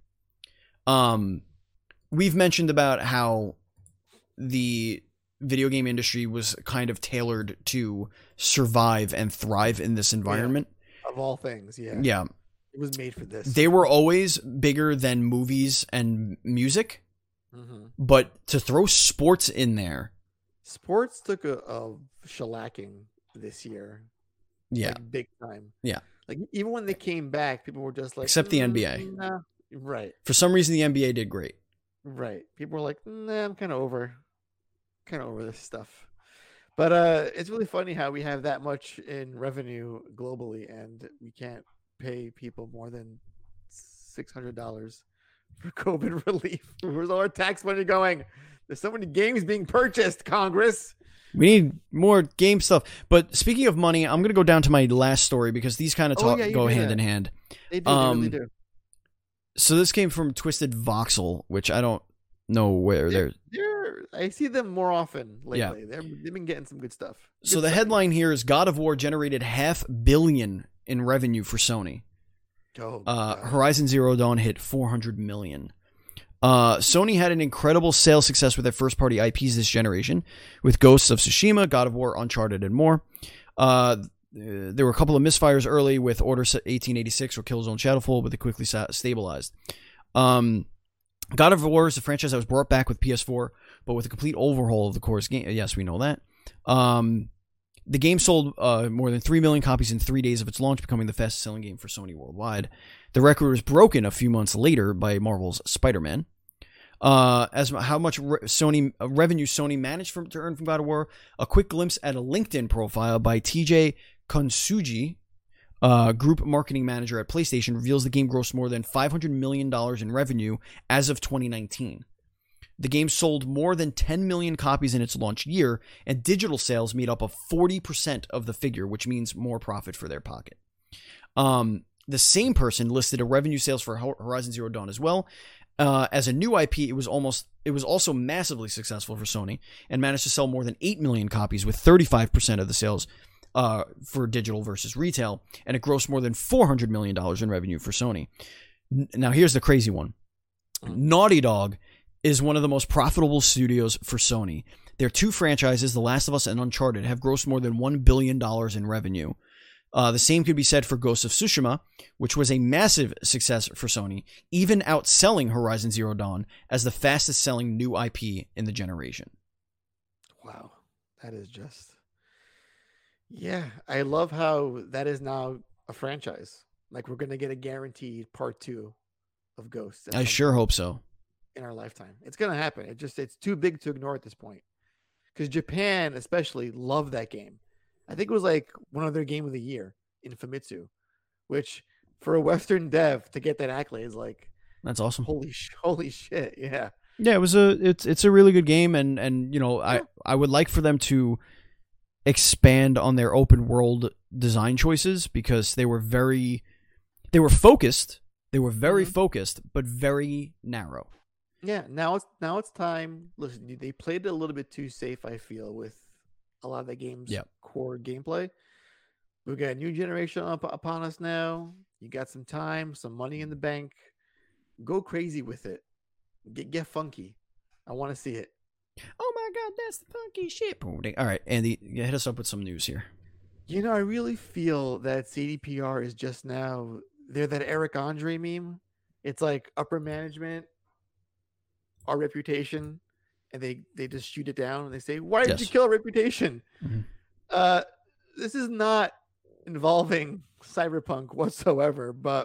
Um, we've mentioned about how the video game industry was kind of tailored to survive and thrive in this environment. Of all things, yeah. Yeah. It was made for this. They were always bigger than movies and music, hmm but to throw sports in there, Sports took a, a shellacking this year. yeah, Like, big time. Yeah. Like even when they came back, people were just like, Except the N B A. "Mm, nah." Right, for some reason the N B A did great. right. People were like, nah, I'm kind of over, kind of over this stuff. But uh, it's really funny how we have that much in revenue globally, and we can't pay people more than six hundred dollars for COVID relief. Where's all our tax money going? There's so many games being purchased, Congress. We need more game stuff. But speaking of money, I'm going to go down to my last story because these kind of Oh, talk yeah, you go do hand that. in hand. They do. Um, they really do. So this came from Twisted Voxel, which I don't know where they're. They're, I see them more often Yeah. lately. They're, they've been getting some good stuff. Good So the stuff. headline here is God of War generated half billion in revenue for Sony. Oh, Uh, God. Horizon Zero Dawn hit four hundred million. Uh, Sony had an incredible sales success with their first-party I Ps this generation, with Ghosts of Tsushima, God of War, Uncharted, and more. Uh, there were a couple of misfires early with Order eighteen eighty-six or Killzone Shadowfall, but they quickly stabilized. Um, God of War is a franchise that was brought back with P S four, but with a complete overhaul of the core game. Yes, we know that. Um, the game sold uh, more than three million copies in three days of its launch, becoming the fastest-selling game for Sony worldwide. The record was broken a few months later by Marvel's Spider-Man. Uh, as how much re- Sony uh, revenue Sony managed from, to earn from God of War, a quick glimpse at a LinkedIn profile by T J Konsuji, uh, group marketing manager at PlayStation, reveals the game grossed more than five hundred million dollars in revenue as of twenty nineteen. The game sold more than ten million copies in its launch year, and digital sales made up of forty percent of the figure, which means more profit for their pocket. Um, the same person listed a revenue sales for Horizon Zero Dawn as well. Uh, as a new I P, it was almost it was also massively successful for Sony and managed to sell more than eight million copies, with thirty-five percent of the sales uh, for digital versus retail, and it grossed more than four hundred million dollars in revenue for Sony. N- now, here's the crazy one. Naughty Dog is one of the most profitable studios for Sony. Their two franchises, The Last of Us and Uncharted, have grossed more than one billion dollars in revenue. Uh, the same could be said for Ghost of Tsushima, which was a massive success for Sony, even outselling Horizon Zero Dawn as the fastest-selling new I P in the generation. Wow, that is just. Yeah, I love how that is now a franchise. Like, we're gonna get a guaranteed part two of Ghost. I sure hope so. In our lifetime, it's gonna happen. It just it's too big to ignore at this point, because Japan especially loved that game. I think it was like one of their game of the year in Famitsu, which for a Western dev to get that accolade is like, that's awesome. Holy sh- holy shit, yeah. Yeah, it was a it's it's a really good game, and and you know I Yeah. I would like for them to expand on their open world design choices, because they were very they were focused, they were very Mhm. focused, but very narrow. Yeah, now it's now it's time. Listen, they played it a little bit too safe, I feel, with a lot of the game's Yep. core gameplay. We got a new generation up upon us now. You got some time, some money in the bank. Go crazy with it. Get get funky. I want to see it. Oh my god, that's the funky shit. All right, Andy, hit us up with some news here. You know, I really feel that C D P R is just now, they're that Eric Andre meme. It's like upper management, our reputation, and they they just shoot it down and they say, why did Yes. you kill our reputation? Mhm. Uh, this is not involving Cyberpunk whatsoever, but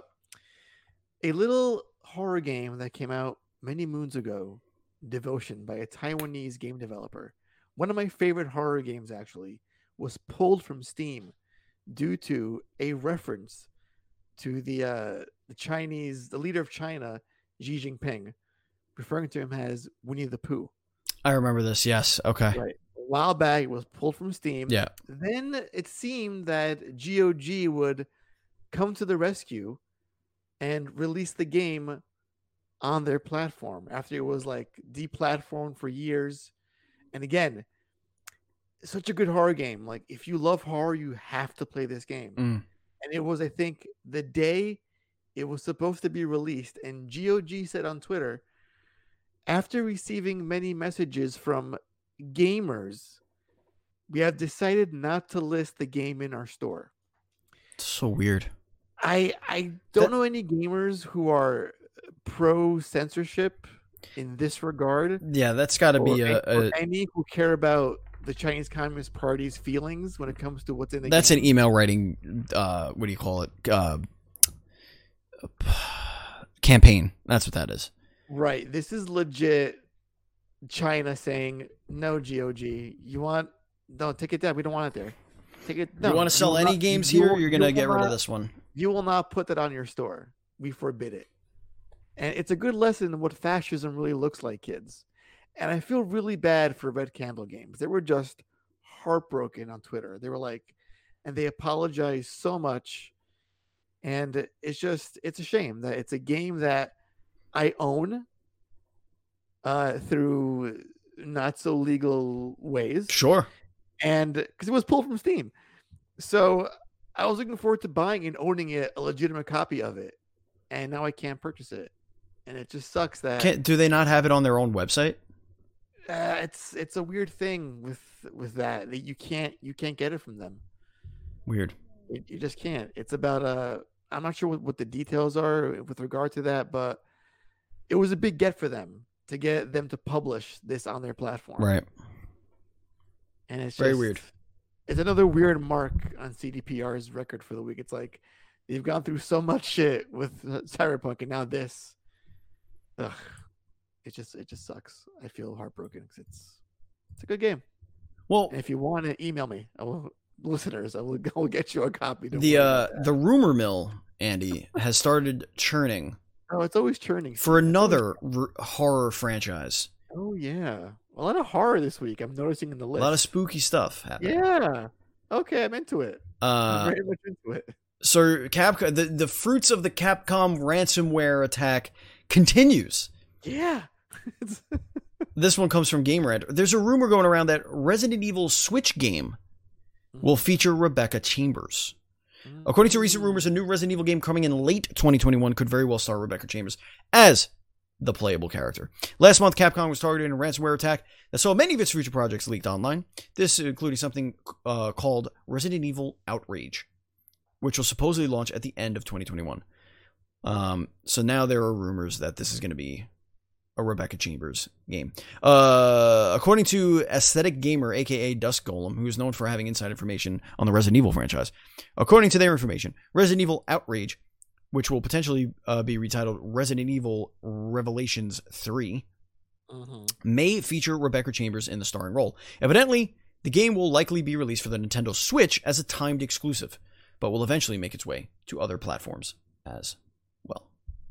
a little horror game that came out many moons ago, Devotion, by a Taiwanese game developer. One of my favorite horror games, actually, was pulled from Steam due to a reference to the uh, the Chinese, the leader of China, Xi Jinping, referring to him as Winnie the Pooh. I remember this. Yes. Okay. Right. A while back, it was pulled from Steam. Yeah. Then it seemed that G O G would come to the rescue and release the game on their platform after it was like deplatformed for years. And again, such a good horror game. Like, if you love horror, you have to play this game. Mm. And it was, I think, the day it was supposed to be released. And G O G said on Twitter, after receiving many messages from gamers, we have decided not to list the game in our store. So weird. I I don't That- know any gamers who are pro censorship in this regard. Yeah, that's got to be or, a, or a any who care about the Chinese Communist Party's feelings when it comes to what's in the that's game. an email writing. Uh, what do you call it? Uh, campaign. That's what that is. Right. This is legit China saying, no, G O G, you want, no, take it down. We don't want it there. Take it. No, you want to sell will any not- games you here? will- You're you gonna will get rid not- of this one. You will not put that on your store. We forbid it. And it's a good lesson in what fascism really looks like, kids. And I feel really bad for Red Candle Games. They were just heartbroken on Twitter. They were like, and they apologized so much. And it's just, it's a shame that it's a game that I own uh, through not so legal ways. Sure. And because it was pulled from Steam. So I was looking forward to buying and owning it, a legitimate copy of it. And now I can't purchase it. And it just sucks that. Can't, do they not have it on their own website? Uh, it's it's a weird thing with with that that you can't you can't get it from them. Weird. You, you just can't. It's about uh I'm not sure what, what the details are with regard to that, but it was a big get for them to get them to publish this on their platform. Right. And it's very just, weird. It's another weird mark on C D P R's record for the week. It's like they've gone through so much shit with Cyberpunk, and now this. Ugh. It just it just sucks. I feel heartbroken because it's it's a good game. Well, and if you want to email me, I will, listeners, I will, I will get you a copy. Don't the uh, the rumor mill, Andy, has started churning. Oh, it's always churning for another always... r- horror franchise. Oh yeah, a lot of horror this week. I'm noticing in the list. A lot of spooky stuff happening. Yeah. Okay, I'm into it. Uh, I'm very much into it. So Capcom, the the fruits of the Capcom ransomware attack continues. Yeah. This one comes from GameRant. There's a rumor going around that Resident Evil Switch game will feature Rebecca Chambers. According to recent rumors, a new Resident Evil game coming in late twenty twenty-one could very well star Rebecca Chambers as the playable character. Last month, Capcom was targeted in a ransomware attack that saw many of its future projects leaked online. This including something uh, called Resident Evil Outrage, which will supposedly launch at the end of twenty twenty-one. Um, so now there are rumors that this is going to be a Rebecca Chambers game. Uh, according to Aesthetic Gamer, aka Dusk Golem, who is known for having inside information on the Resident Evil franchise, according to their information, Resident Evil Outrage, which will potentially uh, be retitled Resident Evil Revelations three, mm-hmm. may feature Rebecca Chambers in the starring role. Evidently, the game will likely be released for the Nintendo Switch as a timed exclusive, but will eventually make its way to other platforms as well.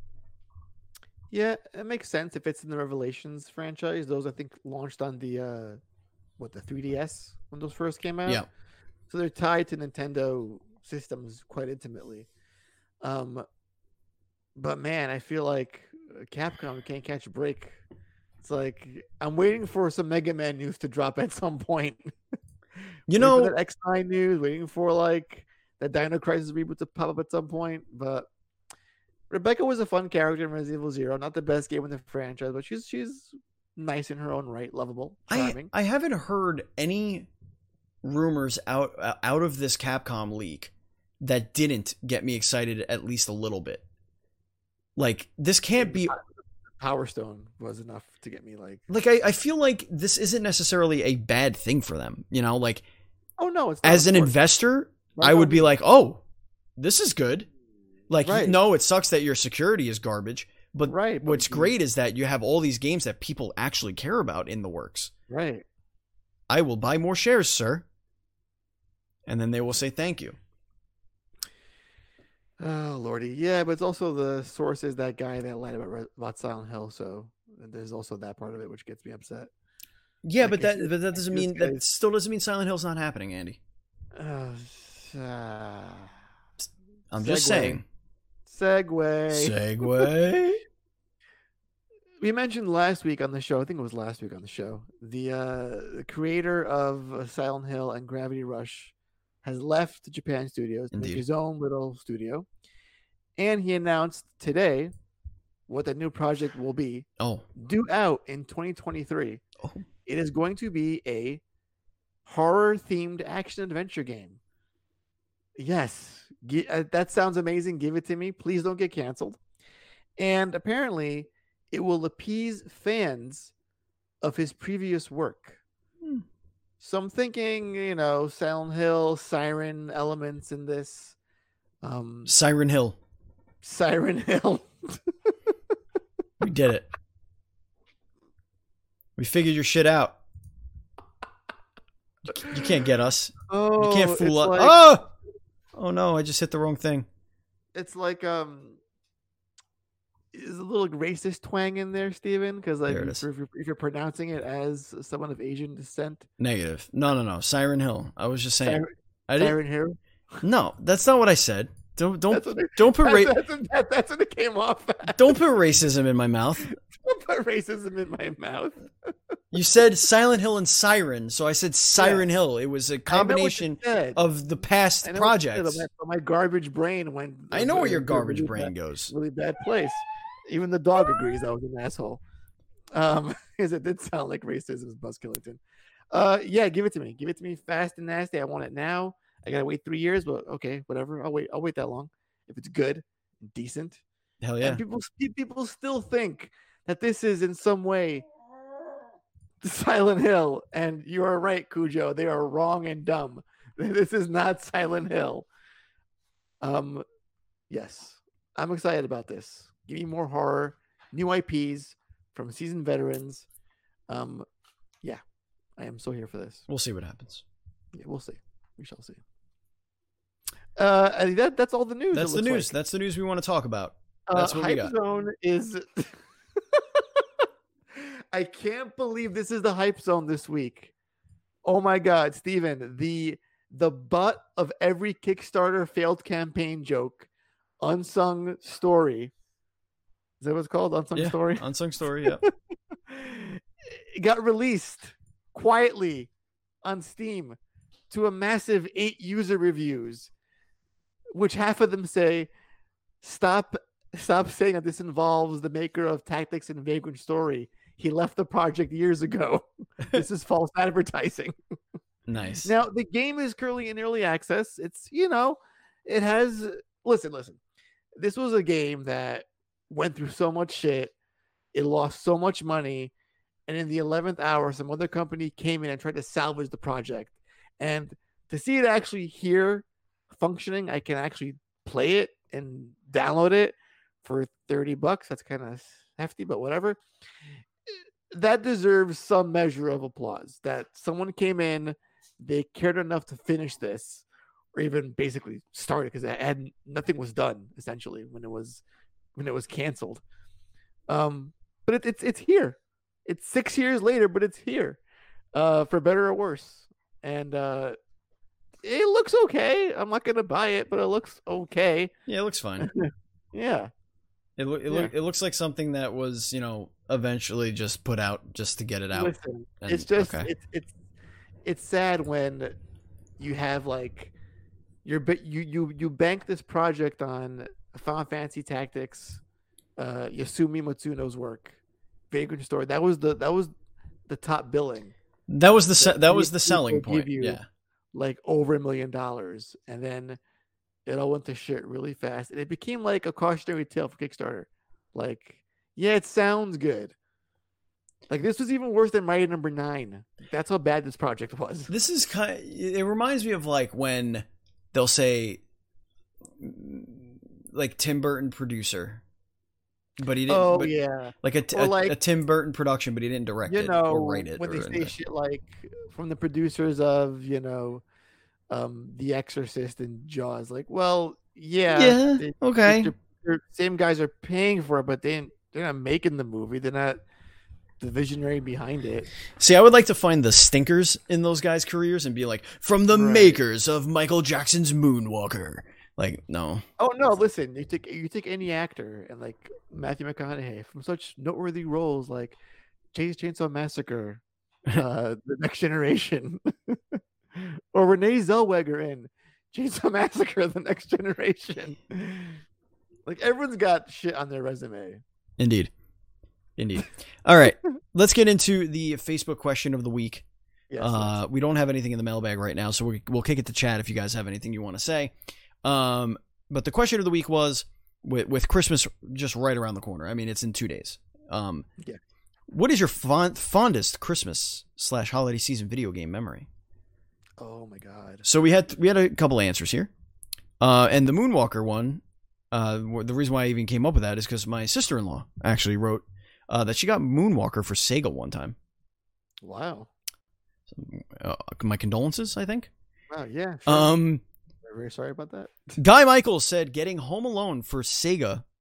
Yeah, it makes sense if it's in the Revelations franchise. Those I think launched on the uh, what the three D S when those first came out. Yeah, so they're tied to Nintendo systems quite intimately. Um, but man, I feel like Capcom can't catch a break. It's like I'm waiting for some Mega Man news to drop at some point. You know, that X nine news, waiting for like that Dino Crisis reboot to pop up at some point, but. Rebecca was a fun character in Resident Evil Zero. Not the best game in the franchise, but she's she's nice in her own right, lovable, charming. I, I haven't heard any rumors out out of this Capcom leak that didn't get me excited at least a little bit. Like, this can't be... Power Stone was enough to get me like... Like, I, I feel like this isn't necessarily a bad thing for them. You know, like... Oh, no, it's not. As an investor, right, I would be like, oh, this is good. Like, right. No, it sucks that your security is garbage, but right, what's but great is that you have all these games that people actually care about in the works. Right. I will buy more shares, sir. And then they will say thank you. Oh, Lordy. Yeah, but it's also the source is that guy that lied about, about Silent Hill, so there's also that part of it which gets me upset. Yeah, like but that but that doesn't mean that still doesn't mean Silent Hill's not happening, Andy. Uh, uh, I'm just saying. Segway. Segway. We mentioned last week on the show, I think it was last week on the show, the, uh, the creator of Silent Hill and Gravity Rush has left Japan Studios to make his own little studio. And he announced today what the new project will be. Oh. Due out in twenty twenty-three. Oh. It is going to be a horror-themed action-adventure game. Yes, that sounds amazing. Give it to me. Please don't get canceled. And apparently, it will appease fans of his previous work. Hmm. So I'm thinking, you know, Silent Hill, Siren elements in this. Um, Siren Hill. Siren Hill. We did it. We figured your shit out. You can't get us. Oh, you can't fool us. Like... Oh! Oh no, I just hit the wrong thing. It's like um there's a little racist twang in there, Steven, because like There it if, is. you're, if you're pronouncing it as someone of Asian descent. Negative. No, no, no. Siren Hill. I was just saying. Siren, I didn't. Siren Hill. No, that's not what I said. Don't don't That's what it, don't put that's, ra- that's, what- that, that's what it came off as. don't put racism in my mouth. Don't put racism in my mouth. You said Silent Hill and Siren, so I said Siren Yeah. Hill. It was a I know what you combination said. of the past I know what you said, projects. but My, my garbage brain went. I know where your to a garbage really brain bad- goes. Really bad place. Even the dog agrees I was an asshole. Um, because it did sound like racism, Buzz Killington. Uh, yeah, give it to me. Give it to me fast and nasty. I want it now. I gotta wait three years, but okay, whatever. I'll wait. I'll wait that long if it's good, and decent. Hell yeah. And people, people still think that this is in some way Silent Hill, and you are right, Cujo. They are wrong and dumb. This is not Silent Hill. Um, yes, I'm excited about this. Give me more horror, new I Ps from seasoned veterans. Um, yeah, I am so here for this. We'll see what happens. Yeah, we'll see. We shall see. Uh, I think that that's all the news. That's it the looks news. like. That's the news we want to talk about. Uh, That's what we Hype got. Zone is. I can't believe this is the Hype Zone this week. Oh my God, Steven, the the butt of every Kickstarter failed campaign joke, unsung story. Is that what it's called? Unsung Yeah, story. Unsung story. Yeah. It got released quietly on Steam to a massive eight user reviews, which half of them say, "Stop, stop saying that this involves the maker of Tactics and Vagrant Story. He left the project years ago. This is false advertising." Nice. Now, the game is currently in early access. It's, you know, it has, listen, listen. This was a game that went through so much shit. It lost so much money. And in the eleventh hour, some other company came in and tried to salvage the project. And to see it actually here functioning, I can actually play it and download it for thirty bucks. That's kind of hefty, but whatever. That deserves some measure of applause. That someone came in, they cared enough to finish this, or even basically start it, because it had nothing was done essentially when it was when it was canceled. Um, but it, it's it's here. It's six years later, but it's here, uh, for better or worse. And uh, it looks okay. I'm not gonna buy it, but it looks okay. Yeah, it looks fine. Yeah. It lo- it, Yeah. lo- it looks like something that was, you know, eventually just put out just to get it out. Listen, And- it's just okay. it's it's it's sad when you have like you're but you you you bank this project on Final Fantasy Tactics, uh, Yasumi Matsuno's work, Vagrant Story. That was the that was the top billing, That was the se- that that was the people selling give point. you- Yeah. like over a million dollars, and then it all went to shit really fast, and it became like a cautionary tale for Kickstarter. Like, yeah, it sounds good. Like, this was even worse than Mighty Number Nine. That's how bad this project was. This is kind. It reminds me of like when they'll say, like Tim Burton producer, but he didn't. Oh but, yeah, like a, t- Or a- like- a Tim Burton production, but he didn't direct you it know, or write it. when or they say anything. shit like from the producers of, you know, um, The Exorcist and Jaws. Like, well, yeah, Yeah, they- okay. they're- they're- same guys are paying for it, but they ain't- they're not making the movie. They're not the visionary behind it. See, I would like to find the stinkers in those guys' careers and be like, from the Right. makers of Michael Jackson's Moonwalker. Like, no. Oh no! Listen, you take you take any actor and like Matthew McConaughey from such noteworthy roles like Texas Chainsaw Massacre, uh, The Next Generation, or Renee Zellweger in Chainsaw Massacre: The Next Generation. Like, everyone's got shit on their resume. Indeed. Indeed. All right. Let's get into the Facebook question of the week. Yes, Uh, we don't have anything in the mailbag right now, so we, we'll kick it to chat if you guys have anything you want to say. Um, but the question of the week was, with, with Christmas just right around the corner. I mean, it's in two days. Um, Yeah. What is your fond, fondest Christmas slash holiday season video game memory? oh my god. So we had we had a couple answers here, uh, and the Moonwalker one. Uh, the reason why I even came up with that is because my sister-in-law actually wrote uh, that she got Moonwalker for Sega one time. Wow. Uh, my condolences, I think. Wow. Yeah. Sure. Um, Very sorry about that. Guy Michaels said getting Home Alone for Sega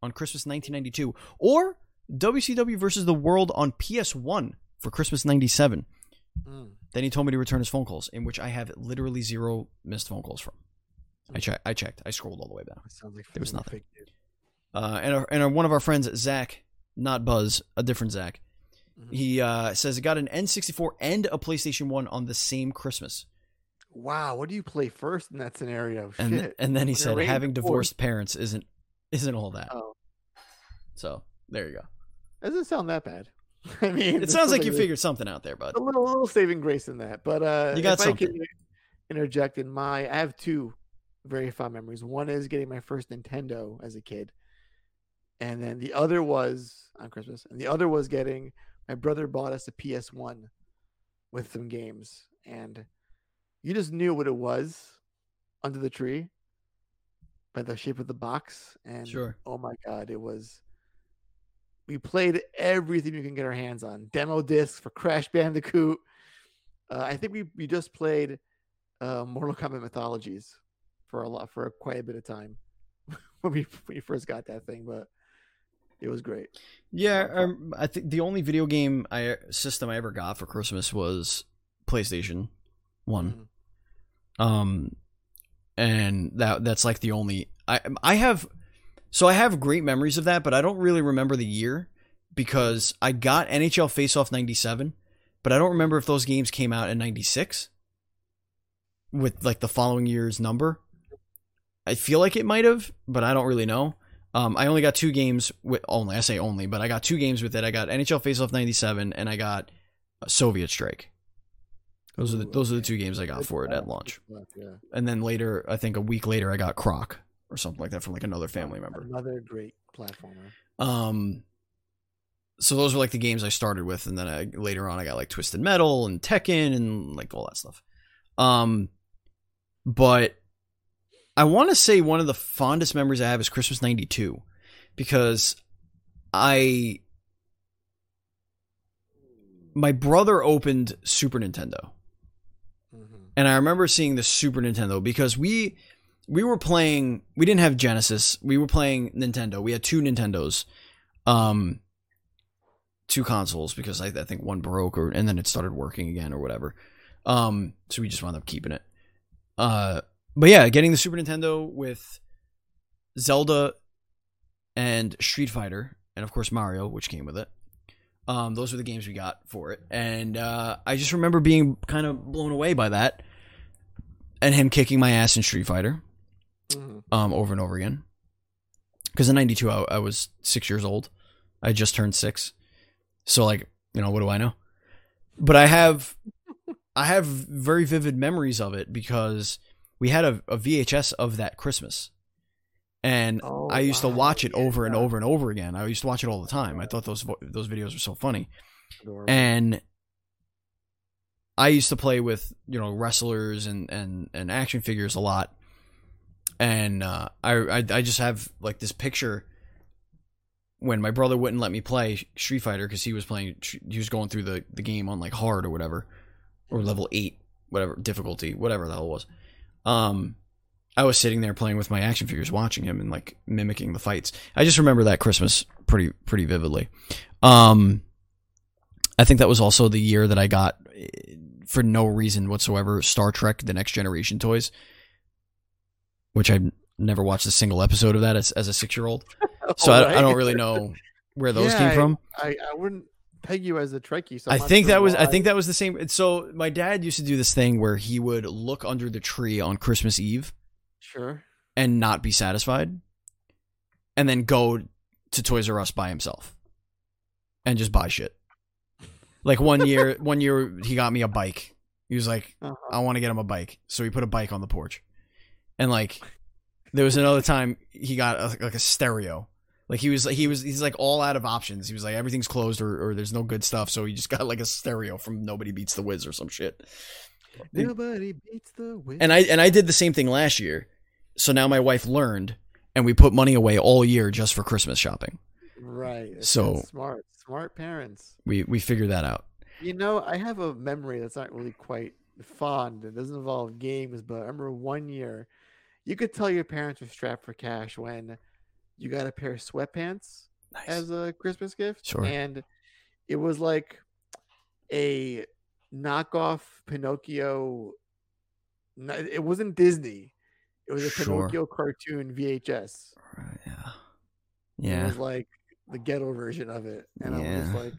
on Christmas nineteen ninety-two, or W C W versus the World on P S one for Christmas ninety-seven. Mm. Then he told me to return his phone calls, in which I have literally zero missed phone calls from. I checked. I checked. I scrolled all the way down. Sounds like there was nothing. Uh, and our, and our, one of our friends, Zach, not Buzz, a different Zach, mm-hmm. he uh, says he got an N sixty-four and a PlayStation one on the same Christmas. Wow, what do you play first in that scenario? And Shit. Th- and then he said having before. divorced parents isn't isn't all that. Oh. So there you go. Doesn't sound that bad. I mean, it sounds like you figured something out there, bud. A little, a little saving grace in that, but uh, you got if something. I can interject in my, I have two very fond memories. One is getting my first Nintendo as a kid, and then the other was on Christmas, and the other was getting my brother bought us a P S one with some games, and you just knew what it was under the tree by the shape of the box, and sure. Oh my god, it was. We played everything we can get our hands on. Demo discs for Crash Bandicoot. Uh, I think we, we just played uh, Mortal Kombat Mythologies for a lot for quite a bit of time when we when we first got that thing, but it was great. Yeah, um, I think the only video game I system I ever got for Christmas was PlayStation One. Mm-hmm. Um, and that that's like the only I I have. So I have great memories of that, but I don't really remember the year because I got N H L Face-Off ninety-seven, but I don't remember if those games came out in ninety-six with like the following year's number. I feel like it might have, but I don't really know. Um, I only got two games with only, I say only, but I got two games with it. I got N H L Face-Off ninety-seven and I got Soviet Strike. Those are the, those are the two games I got for it at launch. And then later, I think a week later, I got Croc. Or something like that from like another family member. Another great platformer. Um, so those were like the games I started with, and then I, later on I got like Twisted Metal and Tekken and like all that stuff. Um, but I want to say one of the fondest memories I have is Christmas ninety-two, because I my brother opened Super Nintendo, mm-hmm. and I remember seeing the Super Nintendo because we. We were playing, we didn't have Genesis. We were playing Nintendo. We had two Nintendos, um, two consoles because I, I think one broke or, and then it started working again or whatever. Um, so we just wound up keeping it. Uh, but yeah, getting the Super Nintendo with Zelda and Street Fighter and of course Mario, which came with it. Um, those were the games we got for it. And, uh, I just remember being kind of blown away by that and him kicking my ass in Street Fighter. Um, over and over again. Because in ninety-two, I, I was six years old. I just turned six. So, like, you know, what do I know? But I have, I have very vivid memories of it because we had a, a V H S of that Christmas. And oh, I used wow. to watch it over yeah. and over and over again. I used to watch it all the time. I thought those those videos were so funny. Adorable. And I used to play with, you know, wrestlers and, and, and action figures a lot. And uh, I, I I just have like this picture when my brother wouldn't let me play Street Fighter because he was playing, he was going through the, the game on like hard or whatever, or level eight, whatever, difficulty, whatever the hell it was. Um, I was sitting there playing with my action figures, watching him and like mimicking the fights. I just remember that Christmas pretty pretty vividly. Um, I think that was also the year that I got, for no reason whatsoever, Star Trek: The Next Generation toys. Which I've never watched a single episode of that as, as a six-year-old. So I, right. I don't really know where those yeah, came from. I, I wouldn't peg you as a Trekkie. So I think sure that was why. I think that was the same. So my dad used to do this thing where he would look under the tree on Christmas Eve. Sure. And not be satisfied. And then go to Toys R Us by himself. And just buy shit. Like one year, one year he got me a bike. He was like, uh-huh. I want to get him a bike. So he put a bike on the porch. And like, there was another time he got a, like a stereo. Like he was, he was, he's like all out of options. He was like, everything's closed or, or there's no good stuff. So he just got like a stereo from Nobody Beats the Wiz or some shit. Nobody beats the Wiz. And I and I did the same thing last year. So now my wife learned, and we put money away all year just for Christmas shopping. Right. So That's smart, smart parents. We we figured that out. You know, I have a memory that's not really quite fond. It doesn't involve games, but I remember one year. You could tell your parents were strapped for cash when you got a pair of sweatpants Nice. as a Christmas gift. Sure. And it was like a knockoff Pinocchio. It wasn't Disney. It was a Sure. Pinocchio cartoon V H S. Right, yeah. It Yeah. was like the ghetto version of it. And I was just Yeah. like,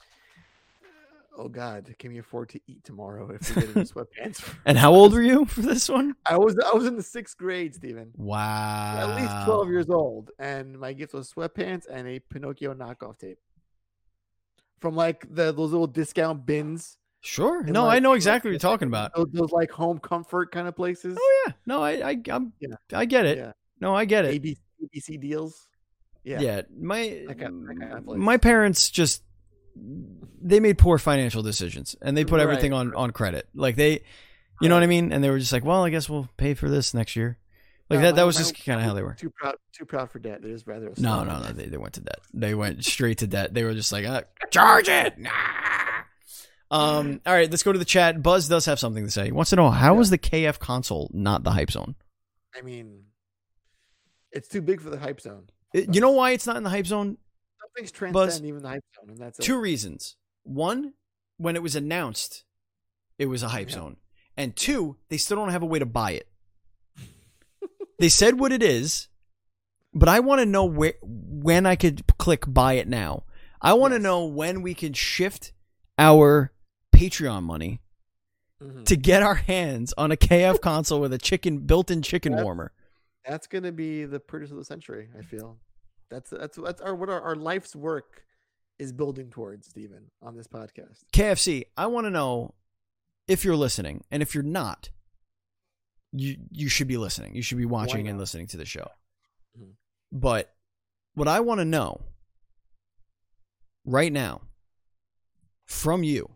oh God, can we afford to eat tomorrow if we're getting sweatpants? And how old were you for this one? I was I was in the sixth grade, Steven. Wow. At least twelve years old. And my gift was sweatpants and a Pinocchio knockoff tape. From like the those little discount bins. Sure. And No, like, I know like, exactly what you're talking about. Those, those like home comfort kind of places. Oh yeah. No, I I I'm, Yeah. I get it. Yeah. No, I get it. A B C, A B C deals. Yeah. Yeah. My That kind- that kind of place. my parents just they made poor financial decisions and they put Right. everything on on credit. Like they you know what I mean? And they were just like, well, I guess we'll pay for this next year. Like No, that that my- was my- just kind of how they were. Too proud too proud for debt. They just rather us No, spend no, on no. that. They, they went to debt. They went straight to debt. They were just like, uh, charge it. Nah. Um. All right, let's go to the chat. Buzz does have something to say. He wants to know how Yeah. is the K F console not the hype zone? I mean, it's too big for the hype zone. It- you know why it's not in the hype zone? Some things transcend Buzz, even the hype zone, and that's it. Two reasons. One, when it was announced, it was a hype Yeah. zone, and two, they still don't have a way to buy it. They said what it is, but I want to know where when I could click buy it now. I want to Yes. know when we could shift our Patreon money Mhm. to get our hands on a K F console with a chicken built-in chicken That's- warmer. That's gonna be the purchase of the century. I feel that's that's that's our what our, our life's work is building towards, Stephen, on this podcast. K F C, I want to know if you're listening, and if you're not, you you should be listening. You should be watching and not? listening to the show. Mhm. But what I want to know right now from you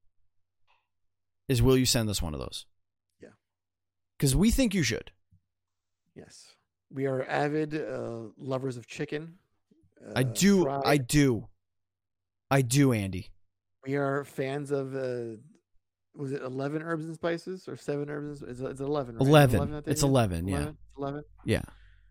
is, will you send us one of those? Yeah. Because we think you should. Yes, we are avid uh, lovers of chicken. Uh, I do. fried. I do. I do, Andy. We are fans of. Uh, was it eleven herbs and spices or seven herbs? And, it's, it's eleven. Right? eleven. that they It's did? eleven, yeah. eleven? eleven. Yeah.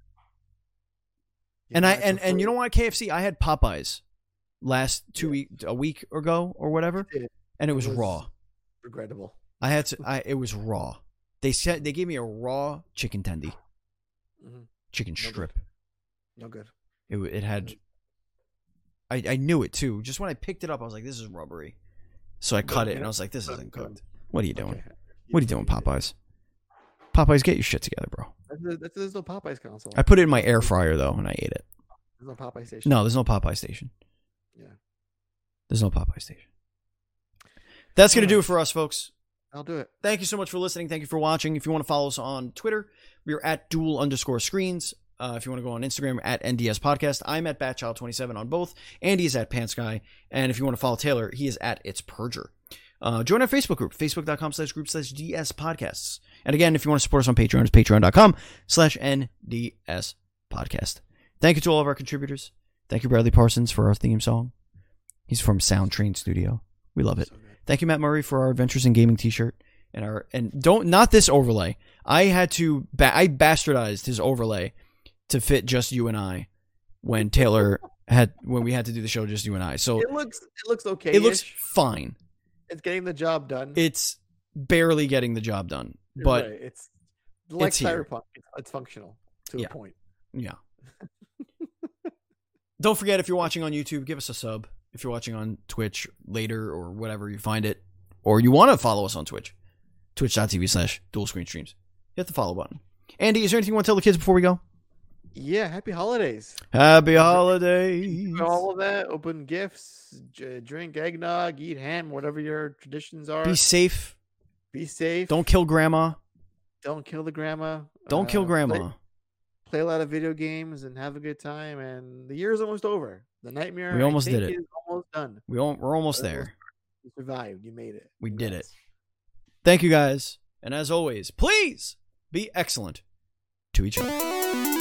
Yeah, And I I and, and you prefer- know what, K F C, I had Popeyes last two Yeah. week a week ago or whatever, did. and it was, It was- raw. regrettable. I had to. I it was raw. They said they gave me a raw chicken tendy, Mhm. chicken No good. strip. No good. It w- it had. I I knew it too. Just when I picked it up, I was like, "This is rubbery," so I cut it, and I was like, "This isn't cooked." What are you doing? Okay. What are you doing, Popeyes? Popeyes, get your shit together, bro. That's, that's, there's no Popeyes console. I put it in my air fryer though, and I ate it. There's no Popeye station. No, there's no Popeye station. Yeah. There's no Popeye station. That's gonna do it for us, folks. I'll do it. Thank you so much for listening. Thank you for watching. If you want to follow us on Twitter, we're at dual underscore screens. Uh, if you want to go on Instagram, at N D S Podcast. I'm at Batchild twenty-seven on both. Andy is at Pants Guy. And if you want to follow Taylor, he is at It's Perjure. Uh, join our Facebook group, facebook.com slash group slash DS Podcasts. And again, if you want to support us on Patreon, it's patreon.com slash NDS Podcast. Thank you to all of our contributors. Thank you, Bradley Parsons, for our theme song. He's from Sound Train Studio. We love it. So good. Thank you, Matt Murray, for our Adventures in Gaming t-shirt. And our and don't not this overlay. I had to ba- I bastardized his overlay to fit just you and I when Taylor had when we had to do the show just you and I. So It looks it looks okay. it looks fine. It's getting the job done. It's barely getting the job done, You're but right. it's like it's here. Cyberpunk. It's, it's functional to Yeah. a point. yeah. Don't forget, if you're watching on YouTube, give us a sub. If you're watching on Twitch later or whatever you find it, or you want to follow us on Twitch, twitch.tv slash dual screen streams. Hit the follow button. Andy, is there anything you want to tell the kids before we go? Yeah, happy holidays. Happy holidays. All of that, open gifts, j- drink eggnog, eat ham, whatever your traditions are. Be safe. Be safe. Don't kill grandma. don't kill the grandma. Don't Uh, kill grandma. Play, play a lot of video games and have a good time. And the year's almost over. The nightmare. We almost I think, did it. Is almost done. We all, we're almost there. You survived. You made it. We did it. Congrats. Thank you guys. And as always, please be excellent to each other.